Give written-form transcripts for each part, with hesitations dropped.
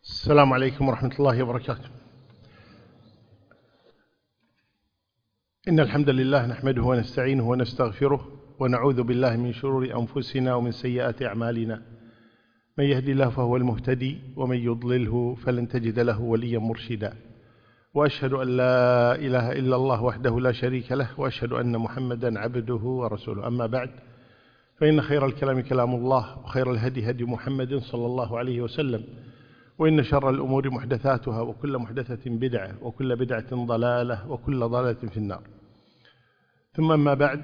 السلام عليكم ورحمة الله وبركاته. إن الحمد لله نحمده ونستعينه ونستغفره ونعوذ بالله من شرور أنفسنا ومن سيئات أعمالنا. من يهدي الله فهو المهتدي ومن يضلله فلن تجد له وليا مرشدا. وأشهد أن لا إله إلا الله وحده لا شريك له وأشهد أن محمدا عبده ورسوله. أما بعد، فإن خير الكلام كلام الله وخير الهدي هدي محمد صلى الله عليه وسلم، وإن شر الأمور محدثاتها وكل محدثة بدعة وكل بدعة ضلالة وكل ضلالة في النار. ثم أما بعد،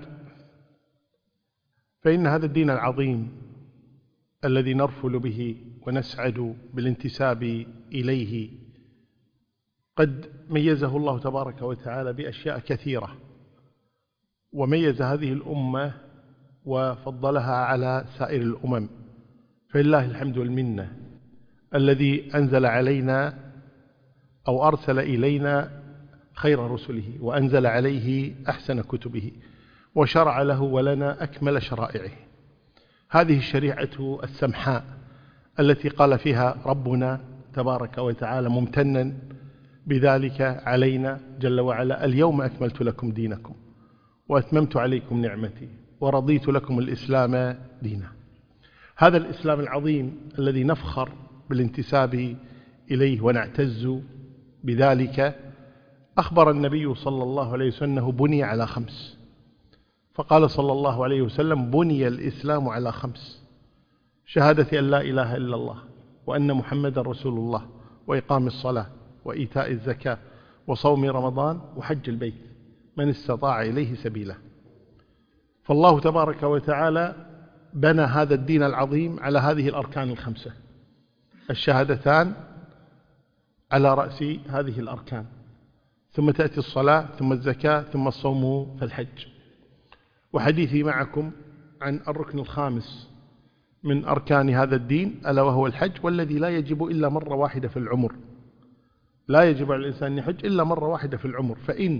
فإن هذا الدين العظيم الذي نرفل به ونسعد بالانتساب إليه قد ميزه الله تبارك وتعالى بأشياء كثيرة، وميز هذه الأمة وفضلها على سائر الأمم، فلله الحمد والمنة الذي أنزل علينا أو أرسل إلينا خير رسله وأنزل عليه أحسن كتبه وشرع له ولنا أكمل شرائعه. هذه الشريعة السمحاء التي قال فيها ربنا تبارك وتعالى ممتنا بذلك علينا جل وعلا: اليوم أكملت لكم دينكم وأتممت عليكم نعمتي ورضيت لكم الإسلام دينا. هذا الإسلام العظيم الذي نفخر بالانتساب إليه ونعتز بذلك، أخبر النبي صلى الله عليه وسلم أنه بني على 5، فقال صلى الله عليه وسلم: بني الإسلام على 5: شهادة أن لا إله إلا الله وأن محمد رسول الله وإقام الصلاة وإيتاء الزكاة وصوم رمضان وحج البيت من استطاع إليه سبيلا. فالله تبارك وتعالى بنى هذا الدين العظيم على هذه الأركان ال5: الشهادتان على رأس هذه الأركان، ثم تأتي الصلاة، ثم الزكاة، ثم الصوم فالحج. وحديثي معكم عن الركن الخامس من أركان هذا الدين، ألا وهو الحج، والذي لا يجب إلا مرة واحدة في العمر. لا يجب على الإنسان أن يحج إلا مرة واحدة في العمر، فإن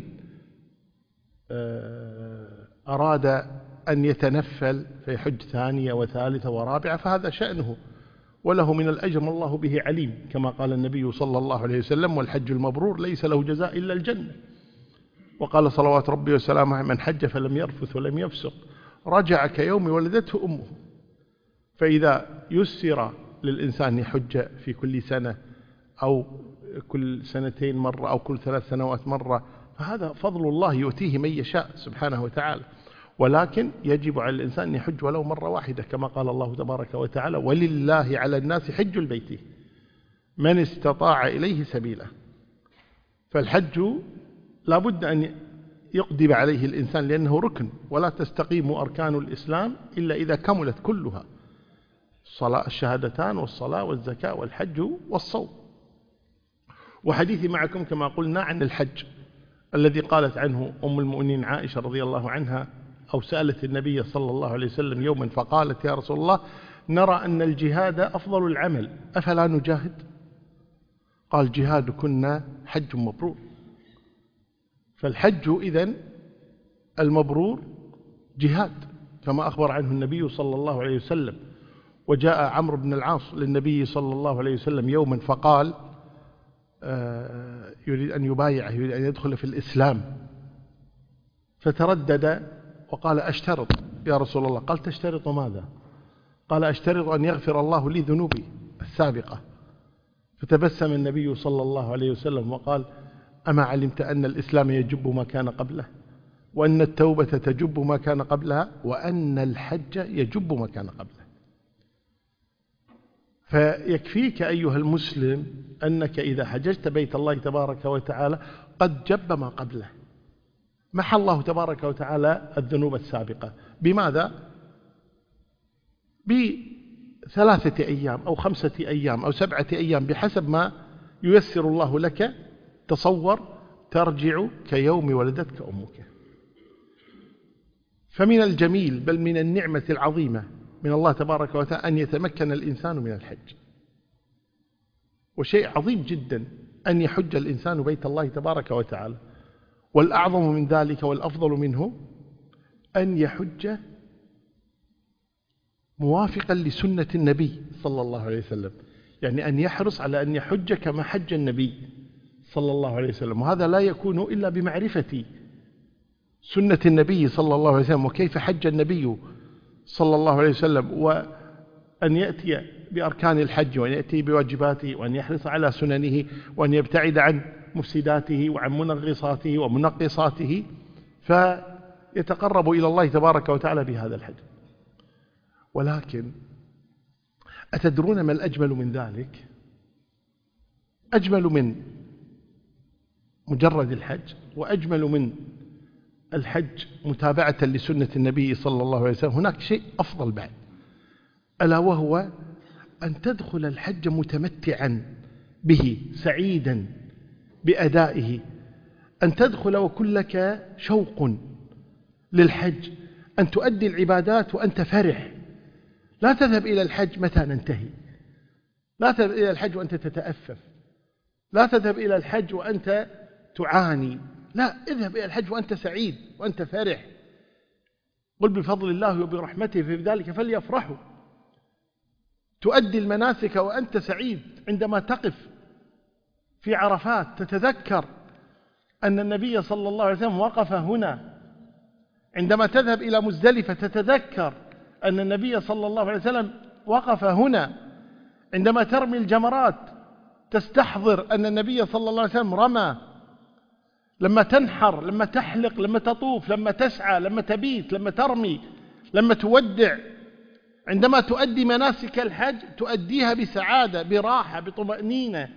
أراد أن يتنفل فيحج ثانية وثالثة ورابعة فهذا شأنه، وله من الأجر ما الله به عليم، كما قال النبي صلى الله عليه وسلم: والحج المبرور ليس له جزاء إلا الجنة. وقال صلوات ربي وسلامه: من حج فلم يرفث ولم يفسق رجع كيوم ولدته أمه. فإذا يسر للإنسان يحج في كل سنة أو كل سنتين مرة أو كل 3 سنوات مرة، فهذا فضل الله يؤتيه من يشاء سبحانه وتعالى، ولكن يجب على الإنسان أن يحج ولو مرة واحدة، كما قال الله تبارك وتعالى: ولله على الناس حج البيت من استطاع إليه سبيلا. فالحج لا بد أن يقدم عليه الإنسان، لأنه ركن، ولا تستقيم أركان الإسلام إلا إذا كملت كلها: الشهادتان والصلاة والزكاة والحج والصوم. وحديثي معكم كما قلنا عن الحج الذي قالت عنه أم المؤمنين عائشة رضي الله عنها، أو سألت النبي صلى الله عليه وسلم يوما فقالت: يا رسول الله، نرى أن الجهاد أفضل العمل، أفلا نجاهد؟ قال: جهاد كنا حج مبرور. فالحج إذن المبرور جهاد، كما أخبر عنه النبي صلى الله عليه وسلم. وجاء عمرو بن العاص للنبي صلى الله عليه وسلم يوما فقال: يريد أن يبايعه، يريد أن يدخل في الإسلام، فتردد وقال: أشترط يا رسول الله. قال: تشترط ماذا؟ قال: أشترط أن يغفر الله لي ذنوبي السابقة. فتبسم النبي صلى الله عليه وسلم وقال: أما علمت أن الإسلام يجب ما كان قبله، وأن التوبة تجب ما كان قبلها، وأن الحج يجب ما كان قبله؟ فيكفيك أيها المسلم أنك إذا حججت بيت الله تبارك وتعالى قد جب ما قبله. محى الله تبارك وتعالى الذنوب السابقة. بماذا؟ ب3 أيام أو 5 أيام أو 7 أيام، بحسب ما ييسر الله لك. تصور، ترجع كيوم ولدتك أمك. فمن الجميل بل من النعمة العظيمة من الله تبارك وتعالى أن يتمكن الإنسان من الحج. وشيء عظيم جدا أن يحج الإنسان بيت الله تبارك وتعالى. والأعظم من ذلك والأفضل منه أن يحج موافقا لسنة النبي صلى الله عليه وسلم، يعني أن يحرص على أن يحج كما حج النبي صلى الله عليه وسلم، وهذا لا يكون إلا بمعرفة سنة النبي صلى الله عليه وسلم وكيف حج النبي صلى الله عليه وسلم، وأن يأتي بأركان الحج وأن يأتي بواجباته وأن يحرص على سننه وأن يبتعد عن مفسداته وعن منغصاته ومنقصاته، فيتقرب إلى الله تبارك وتعالى بهذا الحج. ولكن أتدرون ما الأجمل من ذلك؟ أجمل من مجرد الحج وأجمل من الحج متابعة لسنة النبي صلى الله عليه وسلم، هناك شيء أفضل بعد، ألا وهو أن تدخل الحج متمتعا به سعيدا بأدائه، أن تدخل وكن لك شوق للحج، أن تؤدي العبادات وأنت فرح. لا تذهب إلى الحج متى ننتهي، لا تذهب إلى الحج وأنت تتأفف، لا تذهب إلى الحج وأنت تعاني، لا، اذهب إلى الحج وأنت سعيد وأنت فرح. قل بفضل الله وبرحمته فبذلك فليفرحوا. تؤدي المناسك وأنت سعيد، عندما تقف في عرفات تتذكر أن النبي صلى الله عليه وسلم وقف هنا، عندما تذهب إلى مزدلفة تتذكر أن النبي صلى الله عليه وسلم وقف هنا، عندما ترمي الجمرات تستحضر أن النبي صلى الله عليه وسلم رمى، لما تنحر، لما تحلق، لما تطوف، لما تسعى، لما تبيت، لما ترمي، لما تودع، عندما تؤدي مناسك الحج تؤديها بسعادة، براحة، بطمأنينة،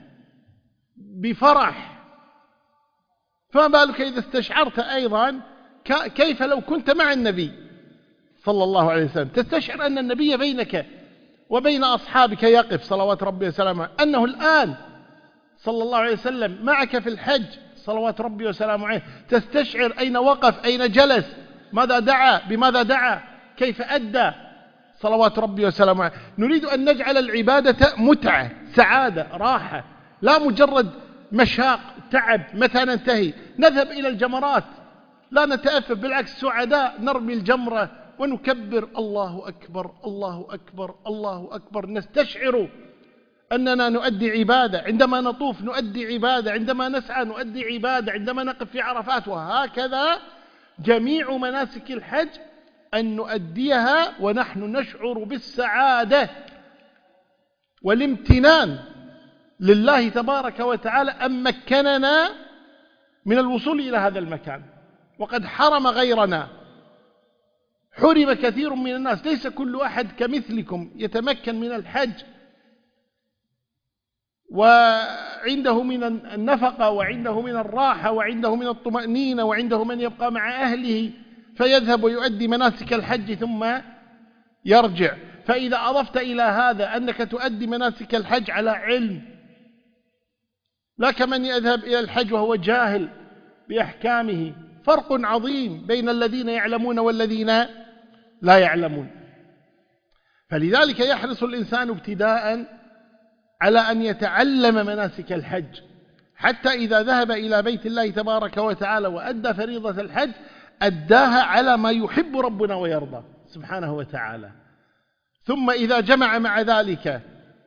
بفرح. فما بالك إذا استشعرت أيضا كيف لو كنت مع النبي صلى الله عليه وسلم، تستشعر أن النبي بينك وبين أصحابك يقف صلوات ربي وسلامه، أنه الآن صلى الله عليه وسلم معك في الحج صلوات ربي وسلامه عليه، تستشعر أين وقف، أين جلس، ماذا دعا، بماذا دعا، كيف أدى صلوات ربي وسلامه عليه. نريد أن نجعل العبادة متعة، سعادة، راحة، لا مجرد مشاق، تعب. متى ننتهي؟ نذهب إلى الجمرات لا نتأفف، بالعكس سعداء، نرمي الجمرة ونكبر الله أكبر الله أكبر الله أكبر، نستشعر أننا نؤدي عبادة، عندما نطوف نؤدي عبادة، عندما نسعى نؤدي عبادة، عندما نقف في عرفات، وهكذا جميع مناسك الحج أن نؤديها ونحن نشعر بالسعادة والامتنان لله تبارك وتعالى أن مكننا من الوصول إلى هذا المكان، وقد حرم غيرنا، حرم كثير من الناس، ليس كل أحد كمثلكم يتمكن من الحج وعنده من النفقة وعنده من الراحة وعنده من الطمأنينة وعنده من يبقى مع أهله فيذهب ويؤدي مناسك الحج ثم يرجع. فإذا أضفت إلى هذا أنك تؤدي مناسك الحج على علم، لا كمن يذهب إلى الحج وهو جاهل بأحكامه، فرق عظيم بين الذين يعلمون والذين لا يعلمون. فلذلك يحرص الإنسان ابتداء على أن يتعلم مناسك الحج، حتى إذا ذهب إلى بيت الله تبارك وتعالى وأدى فريضة الحج أداها على ما يحب ربنا ويرضى سبحانه وتعالى. ثم إذا جمع مع ذلك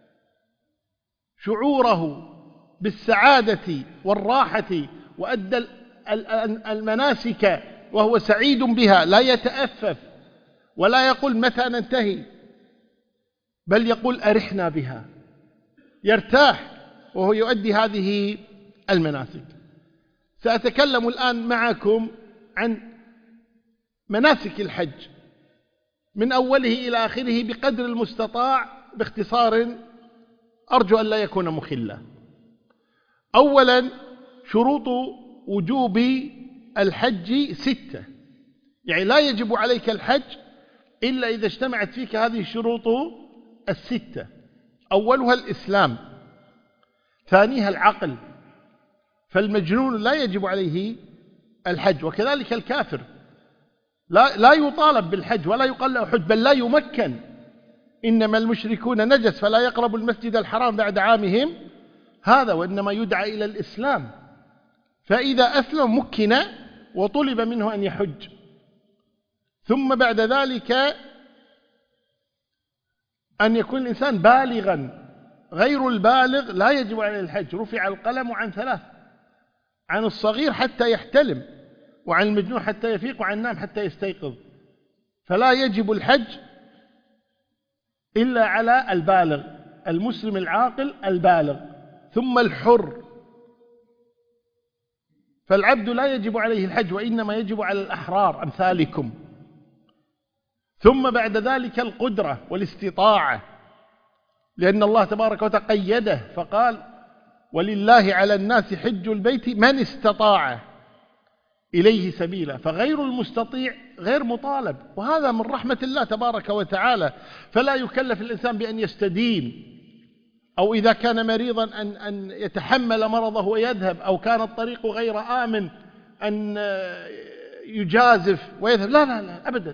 شعوره بالسعادة والراحة وأدى المناسك وهو سعيد بها، لا يتأفف ولا يقول متى ننتهي، بل يقول أرحنا بها، يرتاح وهو يؤدي هذه المناسك. سأتكلم الآن معكم عن مناسك الحج من أوله إلى آخره بقدر المستطاع باختصار أرجو أن لا يكون مخلا. أولا، شروط وجوب الحج 6، يعني لا يجب عليك الحج إلا إذا اجتمعت فيك هذه الشروط 6. أولها الإسلام، ثانيها العقل، فالمجنون لا يجب عليه الحج، وكذلك الكافر لا يطالب بالحج ولا يقال له حج، بل لا يمكن. إنما المشركون نجس فلا يقربوا المسجد الحرام بعد عامهم هذا، وإنما يدعى إلى الإسلام. فإذا أسلم مكن وطلب منه أن يحج. ثم بعد ذلك أن يكون الإنسان بالغا غير البالغ لا يجب عليه الحج، رفع القلم عن 3: عن الصغير حتى يحتلم، وعن المجنون حتى يفيق، وعن النائم حتى يستيقظ. فلا يجب الحج إلا على البالغ، المسلم العاقل البالغ، ثم الحر. فالعبد لا يجب عليه الحج، وإنما يجب على الأحرار أمثالكم. ثم بعد ذلك القدرة والاستطاعة، لأن الله تبارك وتعالى قيده فقال: ولله على الناس حج البيت من استطاع إليه سبيلا. فغير المستطيع غير مطالب، وهذا من رحمة الله تبارك وتعالى. فلا يكلف الإنسان بأن يستدين، أو إذا كان مريضا أن يتحمل مرضه ويذهب، أو كان الطريق غير آمن أن يجازف ويذهب. لا لا لا أبدا،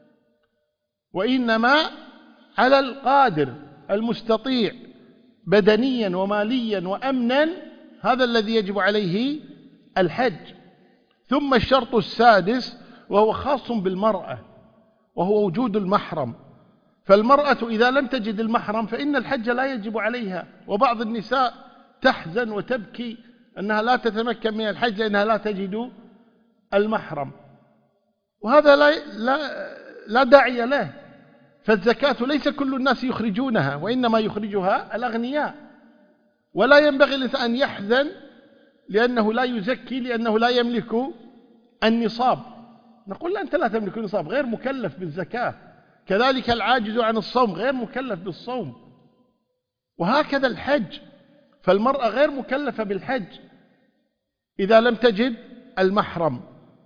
وإنما على القادر المستطيع بدنيا وماليا وأمنا، هذا الذي يجب عليه الحج. ثم الشرط السادس وهو خاص بالمرأة، وهو وجود المحرم. فالمرأة إذا لم تجد المحرم فإن الحج لا يجب عليها. وبعض النساء تحزن وتبكي أنها لا تتمكن من الحج لأنها لا تجد المحرم، وهذا لا داعي له. فالزكاة ليس كل الناس يخرجونها، وإنما يخرجها الأغنياء. ولا ينبغي الإنسان أن يحزن لأنه لا يزكي، لأنه لا يملك النصاب. نقول لا، أنت لا تملك النصاب، غير مكلف بالزكاة. كذلك العاجز عن الصوم غير مكلف بالصوم، وهكذا الحج. فالمرأة غير مكلفة بالحج إذا لم تجد المحرم.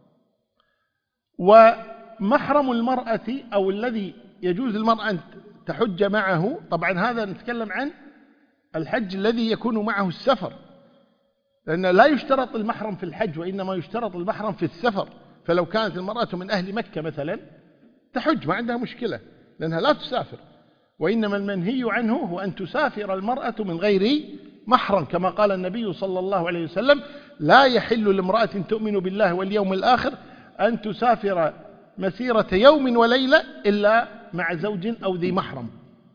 ومحرم المرأة أو الذي يجوز المرأة أن تحج معه، طبعا هذا نتكلم عن الحج الذي يكون معه السفر، لأن لا يشترط المحرم في الحج، وإنما يشترط المحرم في السفر. فلو كانت المرأة من أهل مكة مثلا تحج ما عندها مشكلة، لأنها لا تسافر. وإنما المنهي عنه هو أن تسافر المرأة من غير محرم، كما قال النبي صلى الله عليه وسلم: لا يحل لامرأة تؤمن بالله واليوم الآخر أن تسافر مسيرة يوم وليلة إلا مع زوج أو ذي محرم.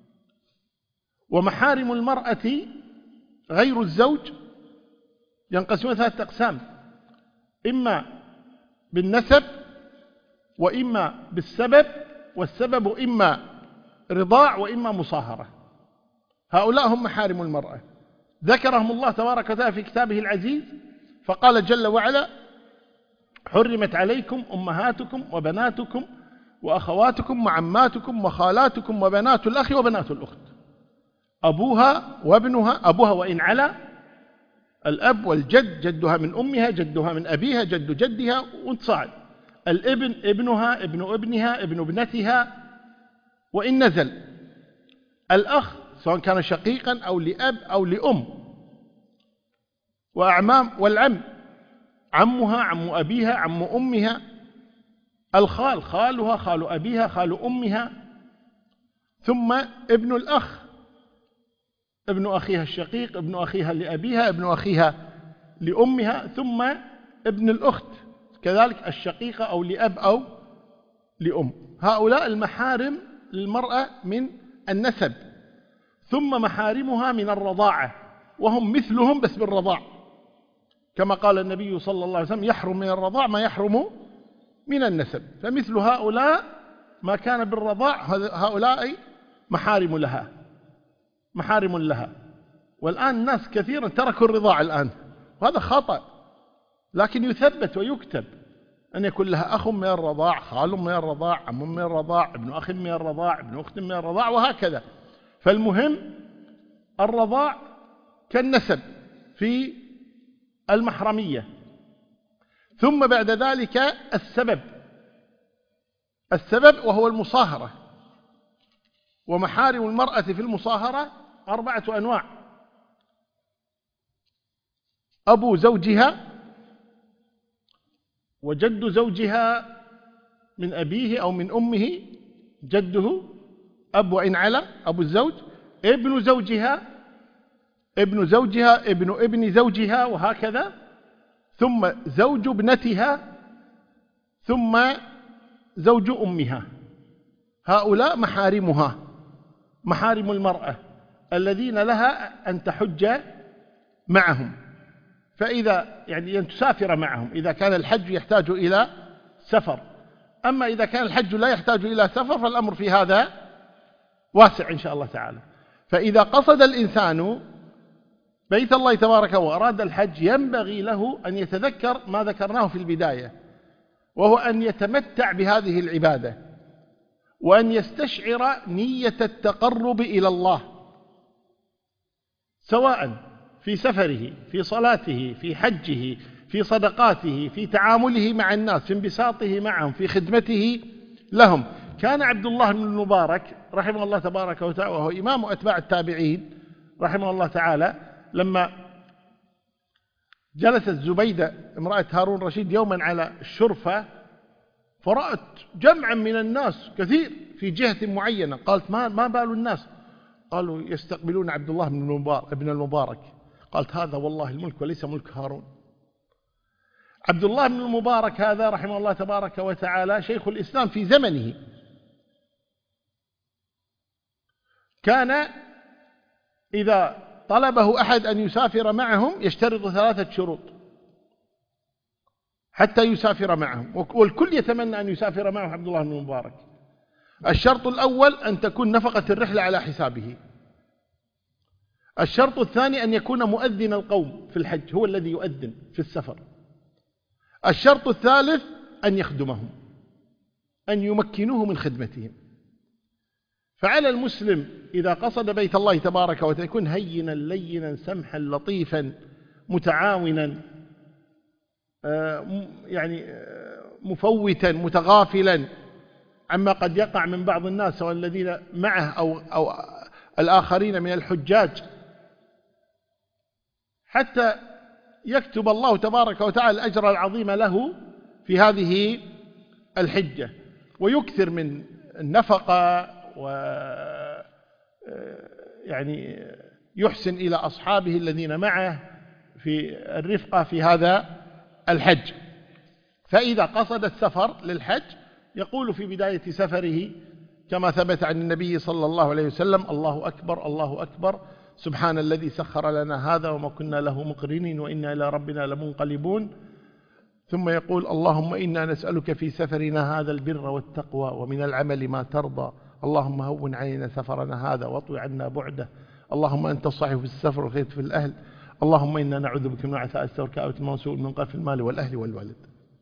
ومحارم المرأة غير الزوج ينقسمون 3 أقسام: إما بالنسب، وإما بالسبب، والسبب إما رضاع وإما مصاهرة. هؤلاء هم محارم المرأة، ذكرهم الله تبارك وتعالى في كتابه العزيز، فقال جل وعلا: حرمت عليكم أمهاتكم وبناتكم وأخواتكم وعماتكم وخالاتكم وبنات الأخ وبنات الأخت، أبوها وابنها، أبوها وإن علا، الأب والجد، جدها من أمها، جدها من أبيها، جد جدها، وانتصاعد، الابن، ابنها، ابن ابنها، ابن ابنتها، وإن نزل، الأخ سواء كان شقيقا أو لأب أو لأم، وأعمام، والعم، عمها، عم أبيها، عم أمها، الخال، خالها، خال أبيها، خال أمها، ثم ابن الأخ، ابن أخيها الشقيق، ابن أخيها لأبيها، ابن أخيها لأمها، ثم ابن الأخت كذلك الشقيقة أو لأب أو لأم. هؤلاء المحارم للمرأة من النسب. ثم محارمها من الرضاعة، وهم مثلهم بس بالرضاع، كما قال النبي صلى الله عليه وسلم: يحرم من الرضاع ما يحرم من النسب. فمثل هؤلاء ما كان بالرضاع هؤلاء محارم لها، محارم لها. والآن الناس كثيرا تركوا الرضاع الآن، وهذا خطأ، لكن يثبت ويكتب أن يكون لها أخ من الرضاع، خال من الرضاع، عم من الرضاع، ابن أخ من الرضاع، ابن أخت من الرضاع، وهكذا. فالمهم الرضاع كالنسب في المحرمية. ثم بعد ذلك السبب وهو المصاهرة. ومحارم المرأة في المصاهرة 4 أنواع: أبو زوجها، وجد زوجها من أبيه أو من أمه، جده أب وإن علا، أبو الزوج، ابن زوجها، ابن زوجها، ابن ابن زوجها، وهكذا، ثم زوج ابنتها، ثم زوج أمها. هؤلاء محارمها، محارم المرأة الذين لها أن تحج معهم، فإذا يعني أن تسافر معهم إذا كان الحج يحتاج إلى سفر. أما إذا كان الحج لا يحتاج إلى سفر فالأمر في هذا واسع إن شاء الله تعالى. فإذا قصد الإنسان بيت الله تبارك وأراد الحج ينبغي له أن يتذكر ما ذكرناه في البداية، وهو أن يتمتع بهذه العبادة وأن يستشعر نية التقرب إلى الله، سواء في سفره، في صلاته، في حجه، في صدقاته، في تعامله مع الناس، في انبساطه معهم، في خدمته لهم. كان عبد الله بن المبارك رحمه الله تبارك وتعالى، وهو إمام أتباع التابعين رحمه الله تعالى، لما جلست زبيدة امرأة هارون رشيد يوما على الشرفة فرأت جمعا من الناس كثير في جهة معينة، قالت ما بال الناس؟ قالوا يستقبلون عبد الله بن المبارك. قالت هذا والله الملك وليس ملك هارون. عبد الله بن المبارك هذا رحمه الله تبارك وتعالى شيخ الإسلام في زمنه، كان إذا طلبه أحد أن يسافر معهم يشترط 3 شروط حتى يسافر معهم، والكل يتمنى أن يسافر معه عبد الله بن المبارك. الشرط الأول أن تكون نفقة الرحلة على حسابه. الشرط الثاني أن يكون مؤذن القوم في الحج، هو الذي يؤذن في السفر. الشرط الثالث أن يخدمهم، أن يمكنوه من خدمتهم. فعلى المسلم إذا قصد بيت الله تبارك وتعالى يكون هينا لينا سمحا لطيفا متعاونا، يعني مفوتا متغافلا عما قد يقع من بعض الناس سواء الذين معه أو الآخرين من الحجاج، حتى يكتب الله تبارك وتعالى الأجر العظيم له في هذه الحجة، ويكثر من النفقة، ويعني يحسن إلى أصحابه الذين معه في الرفقة في هذا الحج. فإذا قصد السفر للحج يقول في بداية سفره كما ثبت عن النبي صلى الله عليه وسلم: الله أكبر الله أكبر، سبحان الذي سخر لنا هذا وما كنا له مقرنين وإنا إلى ربنا لمنقلبون. ثم يقول: اللهم إنا نسألك في سفرنا هذا البر والتقوى ومن العمل ما ترضى، اللهم هون علينا سفرنا هذا واطوي عنا بعده، اللهم أنت الصاحب في السفر والخير في الأهل، اللهم إنا نعوذ بك من عثاء السفر كآوة الموسوء من قف المال والأهل والولد،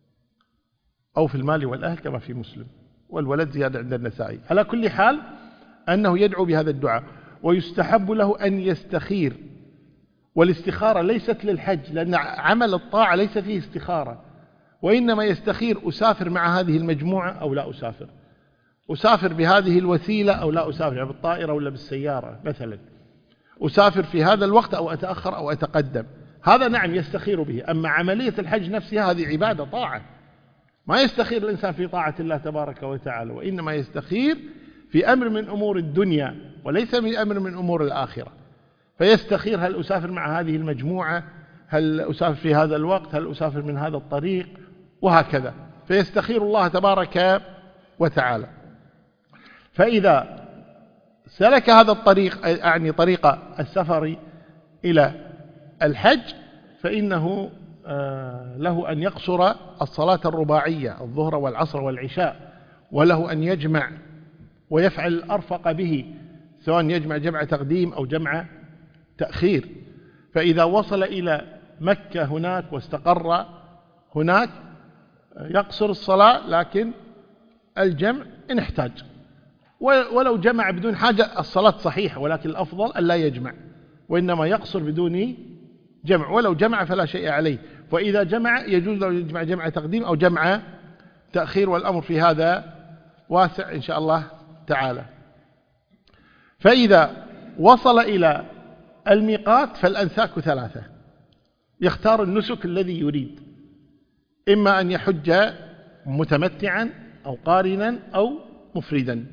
أو في المال والأهل كما في مسلم، والولد زيادة عند النسائي. على كل حال أنه يدعو بهذا الدعاء، ويستحب له أن يستخير، والاستخارة ليست للحج، لأن عمل الطاعة ليس فيه استخارة، وإنما يستخير: أسافر مع هذه المجموعة أو لا أسافر، أسافر بهذه الوسيلة أو لا أسافر، يعني بالطائرة ولا بالسيارة مثلا، أسافر في هذا الوقت أو أتأخر أو أتقدم. هذا نعم يستخير به. أما عملية الحج نفسها هذه عبادة طاعة، ما يستخير الإنسان في طاعة الله تبارك وتعالى، وإنما يستخير في أمر من أمور الدنيا وليس من أمر من أمور الآخرة. فيستخير: هل أسافر مع هذه المجموعة؟ هل أسافر في هذا الوقت؟ هل أسافر من هذا الطريق؟ وهكذا، فيستخير الله تبارك وتعالى. فإذا سلك هذا الطريق، يعني طريق السفر إلى الحج، فإنه له أن يقصر الصلاة الرباعية الظهر والعصر والعشاء، وله أن يجمع ويفعل الأرفق به، سواء يجمع جمع تقديم أو جمع تأخير. فإذا وصل إلى مكة هناك واستقر هناك يقصر الصلاة، لكن الجمع إن احتاج، ولو جمع بدون حاجة الصلاة صحيحة، ولكن الأفضل أن لا يجمع، وإنما يقصر بدون جمع، ولو جمع فلا شيء عليه. وإذا جمع يجوز له يجمع جمع تقديم أو جمع تأخير، والأمر في هذا واسع إن شاء الله تعالى. فإذا وصل إلى الميقات فالأنساك 3، يختار النسك الذي يريد، إما أن يحج متمتعا أو قارنا أو مفردا،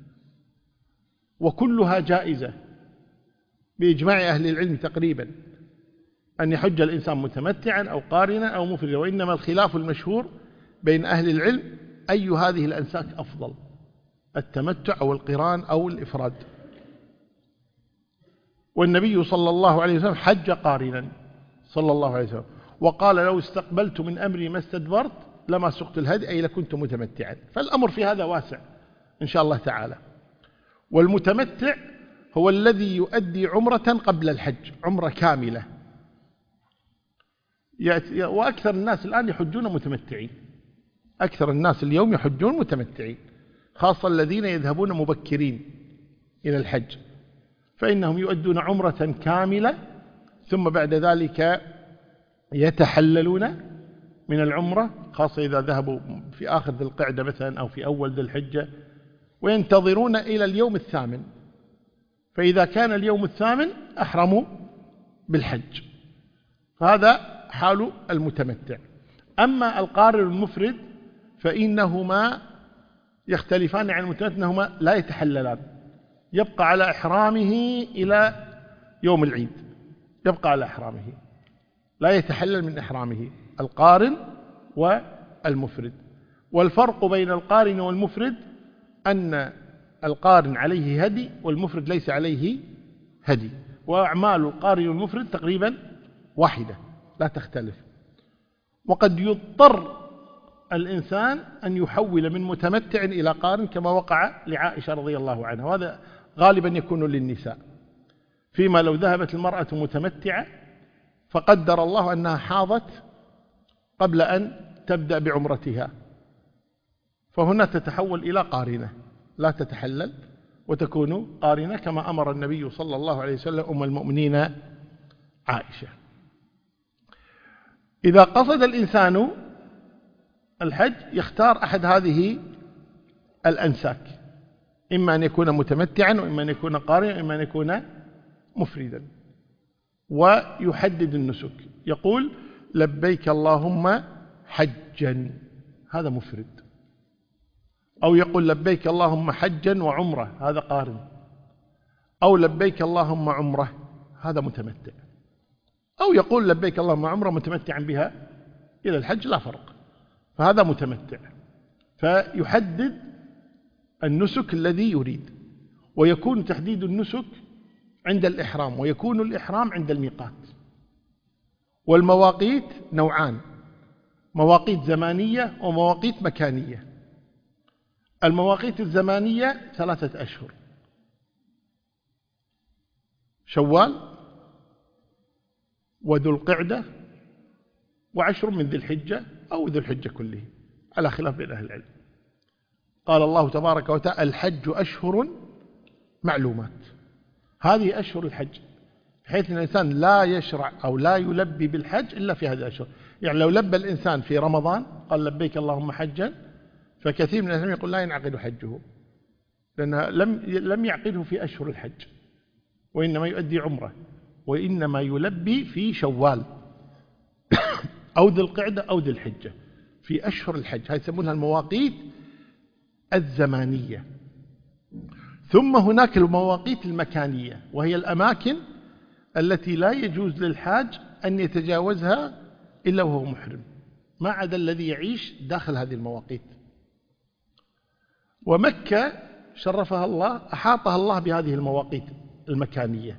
وكلها جائزة بإجماع أهل العلم تقريبا، أن يحج الإنسان متمتعا أو قارنا أو مفردا. وإنما الخلاف المشهور بين أهل العلم أي هذه الأنساك أفضل، التمتع أو القران أو الإفراد. والنبي صلى الله عليه وسلم حج قارنا صلى الله عليه وسلم، وقال لو استقبلت من أمري ما استدبرت لما سقت الهدي، أي لكنت متمتعا. فالأمر في هذا واسع إن شاء الله تعالى. والمتمتع هو الذي يؤدي عمرة قبل الحج، عمرة كاملة. وأكثر الناس الآن يحجون متمتعين، أكثر الناس اليوم يحجون متمتعين، خاصة الذين يذهبون مبكرين إلى الحج، فإنهم يؤدون عمرة كاملة ثم بعد ذلك يتحللون من العمرة، خاصة إذا ذهبوا في آخر ذي القعدة مثلا أو في أول ذي الحجة، وينتظرون إلى اليوم الثامن، فإذا كان اليوم الثامن أحرموا بالحج. فهذا حال المتمتع. أما القارن والمفرد فإنهما يختلفان عن المتمتع، أنهما لا يتحللان، يبقى على إحرامه إلى يوم العيد، يبقى على إحرامه لا يتحلل من إحرامه، القارن والمفرد. والفرق بين القارن والمفرد أن القارن عليه هدي والمفرد ليس عليه هدي، وأعمال القارن والمفرد تقريبا واحدة لا تختلف. وقد يضطر الإنسان أن يحول من متمتع إلى قارن كما وقع لعائشة رضي الله عنها، وهذا غالبا يكون للنساء، فيما لو ذهبت المرأة متمتعة فقدر الله أنها حاضت قبل أن تبدأ بعمرتها، فهنا تتحول إلى قارنة لا تتحلل وتكون قارنة كما أمر النبي صلى الله عليه وسلم أم المؤمنين عائشة. إذا قصد الإنسان الحج يختار أحد هذه الأنساك، إما أن يكون متمتعا وإما أن يكون قارنا وإما أن يكون مفردا، ويحدد النسك، يقول لبيك اللهم حجا، هذا مفرد، أو يقول لبيك اللهم حجا وعمرة، هذا قارن، أو لبيك اللهم عمرة، هذا متمتع، أو يقول لبيك اللهم عمرة متمتعا بها إلى الحج، لا فرق، فهذا متمتع. فيحدد النسك الذي يريد، ويكون تحديد النسك عند الإحرام، ويكون الإحرام عند الميقات. والمواقيت نوعان، مواقيت زمانية ومواقيت مكانية. المواقيت الزمانية 3 أشهر، شوال وذو القعدة و10 من ذي الحجة أو ذو الحجة كله، على خلاف بين أهل العلم. قال الله تبارك وتعالى الحج أشهر معلومات، هذه أشهر الحج، بحيث أن الإنسان لا يشرع أو لا يلبي بالحج إلا في هذه الأشهر. يعني لو لبى الإنسان في رمضان قال لبيك اللهم حجا، فكثير من الناس يقول لا ينعقد حجه، لأنه لم يعقده في أشهر الحج، وإنما يؤدي عمره، وإنما يلبي في شوال أو ذي القعدة أو ذي الحجة في أشهر الحج، هذه يسمونها المواقيت الزمانية. ثم هناك المواقيت المكانية، وهي الأماكن التي لا يجوز للحاج أن يتجاوزها إلا وهو محرم، ما عدا الذي يعيش داخل هذه المواقيت. ومكة شرفها الله، أحاطها الله بهذه المواقيت المكانية،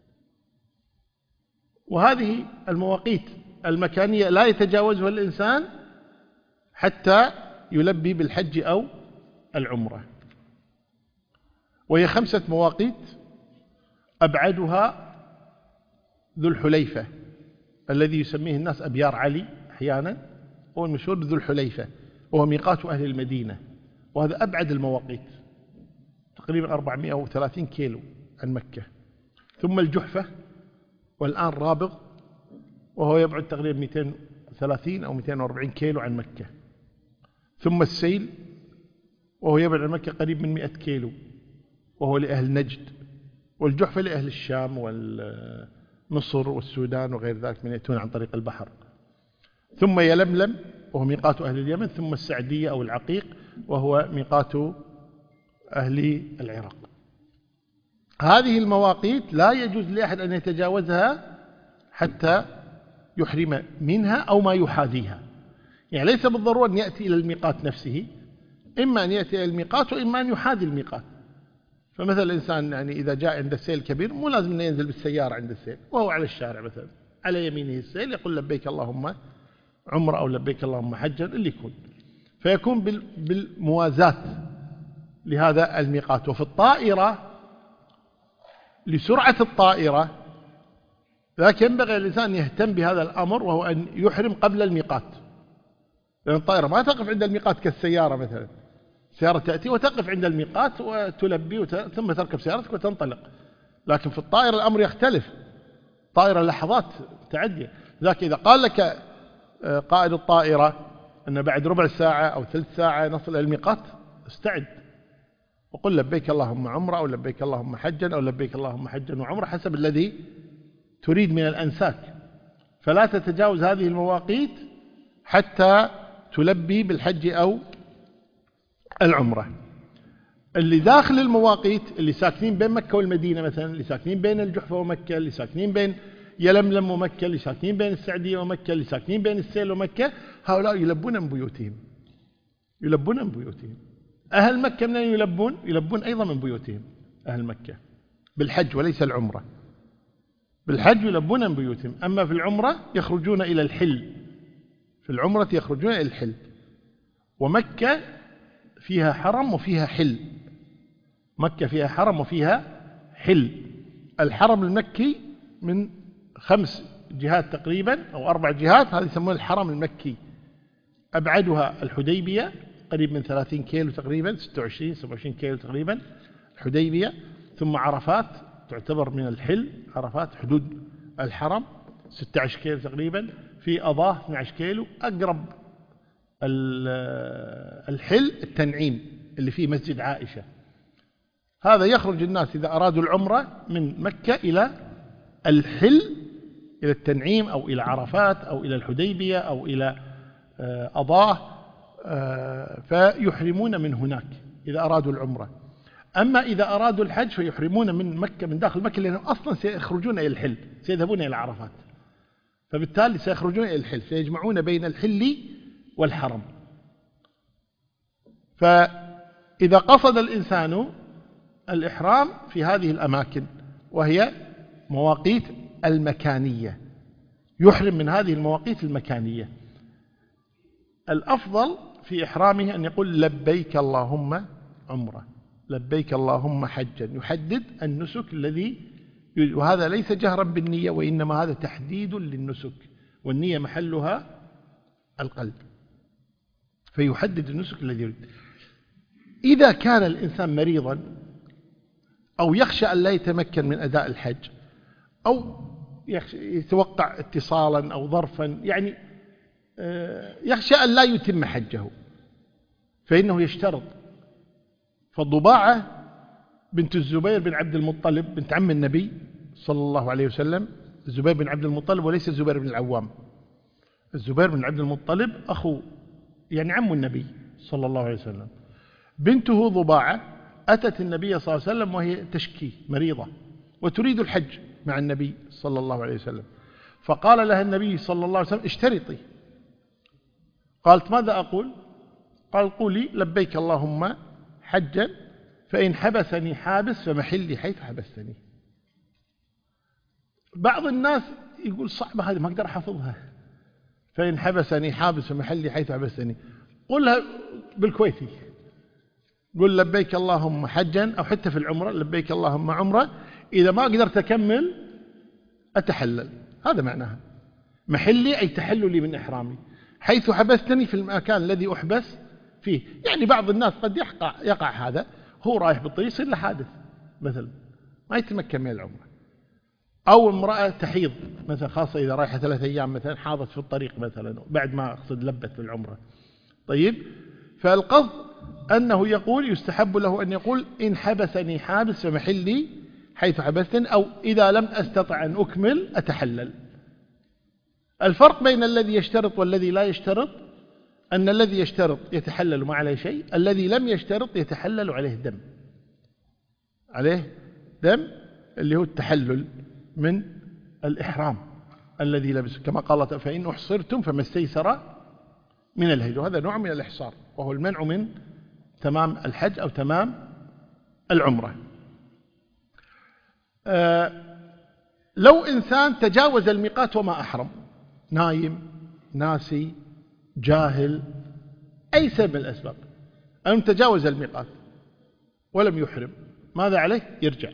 وهذه المواقيت المكانية لا يتجاوزها الإنسان حتى يلبي بالحج أو العمرة. وهي 5 مواقيت، أبعدها ذو الحليفة الذي يسميه الناس أبيار علي أحيانا، هو المشهور ذو الحليفة، وهو ميقات أهل المدينة، وهذا أبعد المواقيت، تقريبا 430 كيلو عن مكة. ثم الجحفة، والآن رابغ، وهو يبعد تقريبا 230 أو 240 كيلو عن مكة. ثم السيل، وهو يبعد عن مكة قريب من 100 كيلو، وهو لأهل نجد، والجحفة لأهل الشام ومصر والسودان وغير ذلك من يأتون عن طريق البحر. ثم يلملم، وهو ميقات أهل اليمن. ثم السعدية أو العقيق، وهو ميقات أهل العراق. هذه المواقيت لا يجوز لأحد أن يتجاوزها حتى يحرم منها أو ما يحاذيها، يعني ليس بالضرورة أن يأتي إلى الميقات نفسه، إما أن يأتي إلى الميقات وإما أن يحاذي الميقات. فمثل الإنسان يعني إذا جاء عند السيل كبير مو لازم أنه ينزل بالسيارة عند السيل، وهو على الشارع مثلا على يمينه السيل يقول لبيك اللهم عمرة أو لبيك اللهم حجا اللي يكون، فيكون بالموازاة لهذا الميقات. وفي الطائرة لسرعة الطائرة لكن ينبغي الإنسان أن يهتم بهذا الأمر، وهو أن يحرم قبل الميقات، لأن الطائرة ما تقف عند الميقات كالسيارة مثلا، السيارة تأتي وتقف عند الميقات وتلبي ثم تركب سيارتك وتنطلق، لكن في الطائرة الأمر يختلف، طائرة لحظات تعدي. ذاك إذا قال لك قائد الطائرة أن بعد ربع ساعة أو ثلث ساعة نصل إلى الميقات، استعد وقل لبيك اللهم عمرة أو لبيك اللهم حجا أو لبيك اللهم حجا وعمرة حسب الذي تريد من الأنساك، فلا تتجاوز هذه المواقيت حتى تلبي بالحج أو العمرة. اللي داخل المواقيت اللي ساكنين بين مكة والمدينة مثلا، اللي ساكنين بين الجحفة ومكة، اللي ساكنين بين يلملم ومكة، اللي ساكنين بين السعدية ومكة، اللي ساكنين بين السيل ومكة، هؤلاء يلبون من بيوتهم، يلبون من بيوتهم. أهل مكة من أين يلبون؟ يلبون أيضا من بيوتهم أهل مكة بالحج وليس العمرة، بالحج يلبون من بيوتهم، أما في العمرة يخرجون إلى الحل، في العمرة يخرجون إلى الحل. ومكة فيها حرم وفيها حل، مكة فيها حرم وفيها حل. الحرم المكي من 5 جهات تقريبا أو 4 جهات، هذه يسمونها الحرم المكي، أبعدها الحديبية قريب من 30 كيلو تقريبا، 26-27 كيلو تقريبا الحديبية، ثم عرفات تعتبر من الحل، عرفات حدود الحرم 16 كيلو تقريبا، في أضاه 12 كيلو، أقرب الحل التنعيم اللي فيه مسجد عائشة. هذا يخرج الناس إذا أرادوا العمرة من مكة إلى الحل، إلى التنعيم أو إلى عرفات أو إلى الحديبية أو إلى أضاه، فيحرمون من هناك إذا أرادوا العمرة. أما إذا أرادوا الحج فيحرمون من مكة، من داخل مكة، لأنهم أصلا سيخرجون إلى الحل، سيذهبون إلى عرفات، فبالتالي سيخرجون إلى الحل، سيجمعون بين الحل والحرم. فإذا قصد الإنسان الإحرام في هذه الأماكن وهي مواقيت المكانية، يحرم من هذه المواقيت المكانية. الأفضل في إحرامه أن يقول لبيك اللهم عمرة، لبيك اللهم حجا، يحدد النسك الذي، وهذا ليس جهرا بالنية، وإنما هذا تحديد للنسك، والنية محلها القلب، فيحدد النسك الذي يريد. إذا كان الإنسان مريضا أو يخشى أن لا يتمكن من أداء الحج، أو يتوقع اتصالا أو ظرفا، يعني يخشى أن لا يتم حجه، فإنه يشترط. فالضباعة بنت الزبير بن عبد المطلب بنت عم النبي صلى الله عليه وسلم، الزبير بن عبد المطلب وليس الزبير بن العوام، الزبير بن عبد المطلب أخو يعني عم النبي صلى الله عليه وسلم، بنته ضباعة أتت النبي صلى الله عليه وسلم وهي تشكي مريضة وتريد الحج مع النبي صلى الله عليه وسلم، فقال لها النبي صلى الله عليه وسلم اشترطي. قالت ماذا أقول؟ قال قولي لبيك اللهم حجا فإن حبسني حابس فمحلي حيث حبستني. بعض الناس يقول صعبة هذه ما أقدر أحفظها، فإن حبسني حابس فمحلي حيث حبستني، قلها بالكويتي، قل لبيك اللهم حجا، أو حتى في العمرة لبيك اللهم عمرة، إذا ما قدرت أكمل أتحلل، هذا معناها. محلي أي تحللي من إحرامي، حيث حبستني في المكان الذي أحبس فيه. يعني بعض الناس قد يقع هذا، هو رايح بالطريق يصير له حادث مثلا ما يتمكن من العمرة، أو امرأة تحيض مثلا، خاصة إذا رايحة 3 أيام مثلا، حاضت في الطريق مثلا بعد ما أقصد لبت العمرة. طيب، فالقصد أنه يقول يستحب له أن يقول إن حبسني حابس فمحلي حيث حبستني، أو إذا لم أستطع أن أكمل أتحلل. الفرق بين الذي يشترط والذي لا يشترط أن الذي يشترط يتحلل ما عليه شيء، الذي لم يشترط يتحلل عليه دم، عليه دم اللي هو التحلل من الإحرام الذي لبس، كما قال فإن أحصرتم فما استيسر من الهدي، وهذا نوع من الإحصار وهو المنع من تمام الحج أو تمام العمرة. لو إنسان تجاوز الميقات وما أحرم، نايم، ناسي، جاهل، أي سبب من الأسباب، أن تجاوز الميقات ولم يحرم، ماذا عليه؟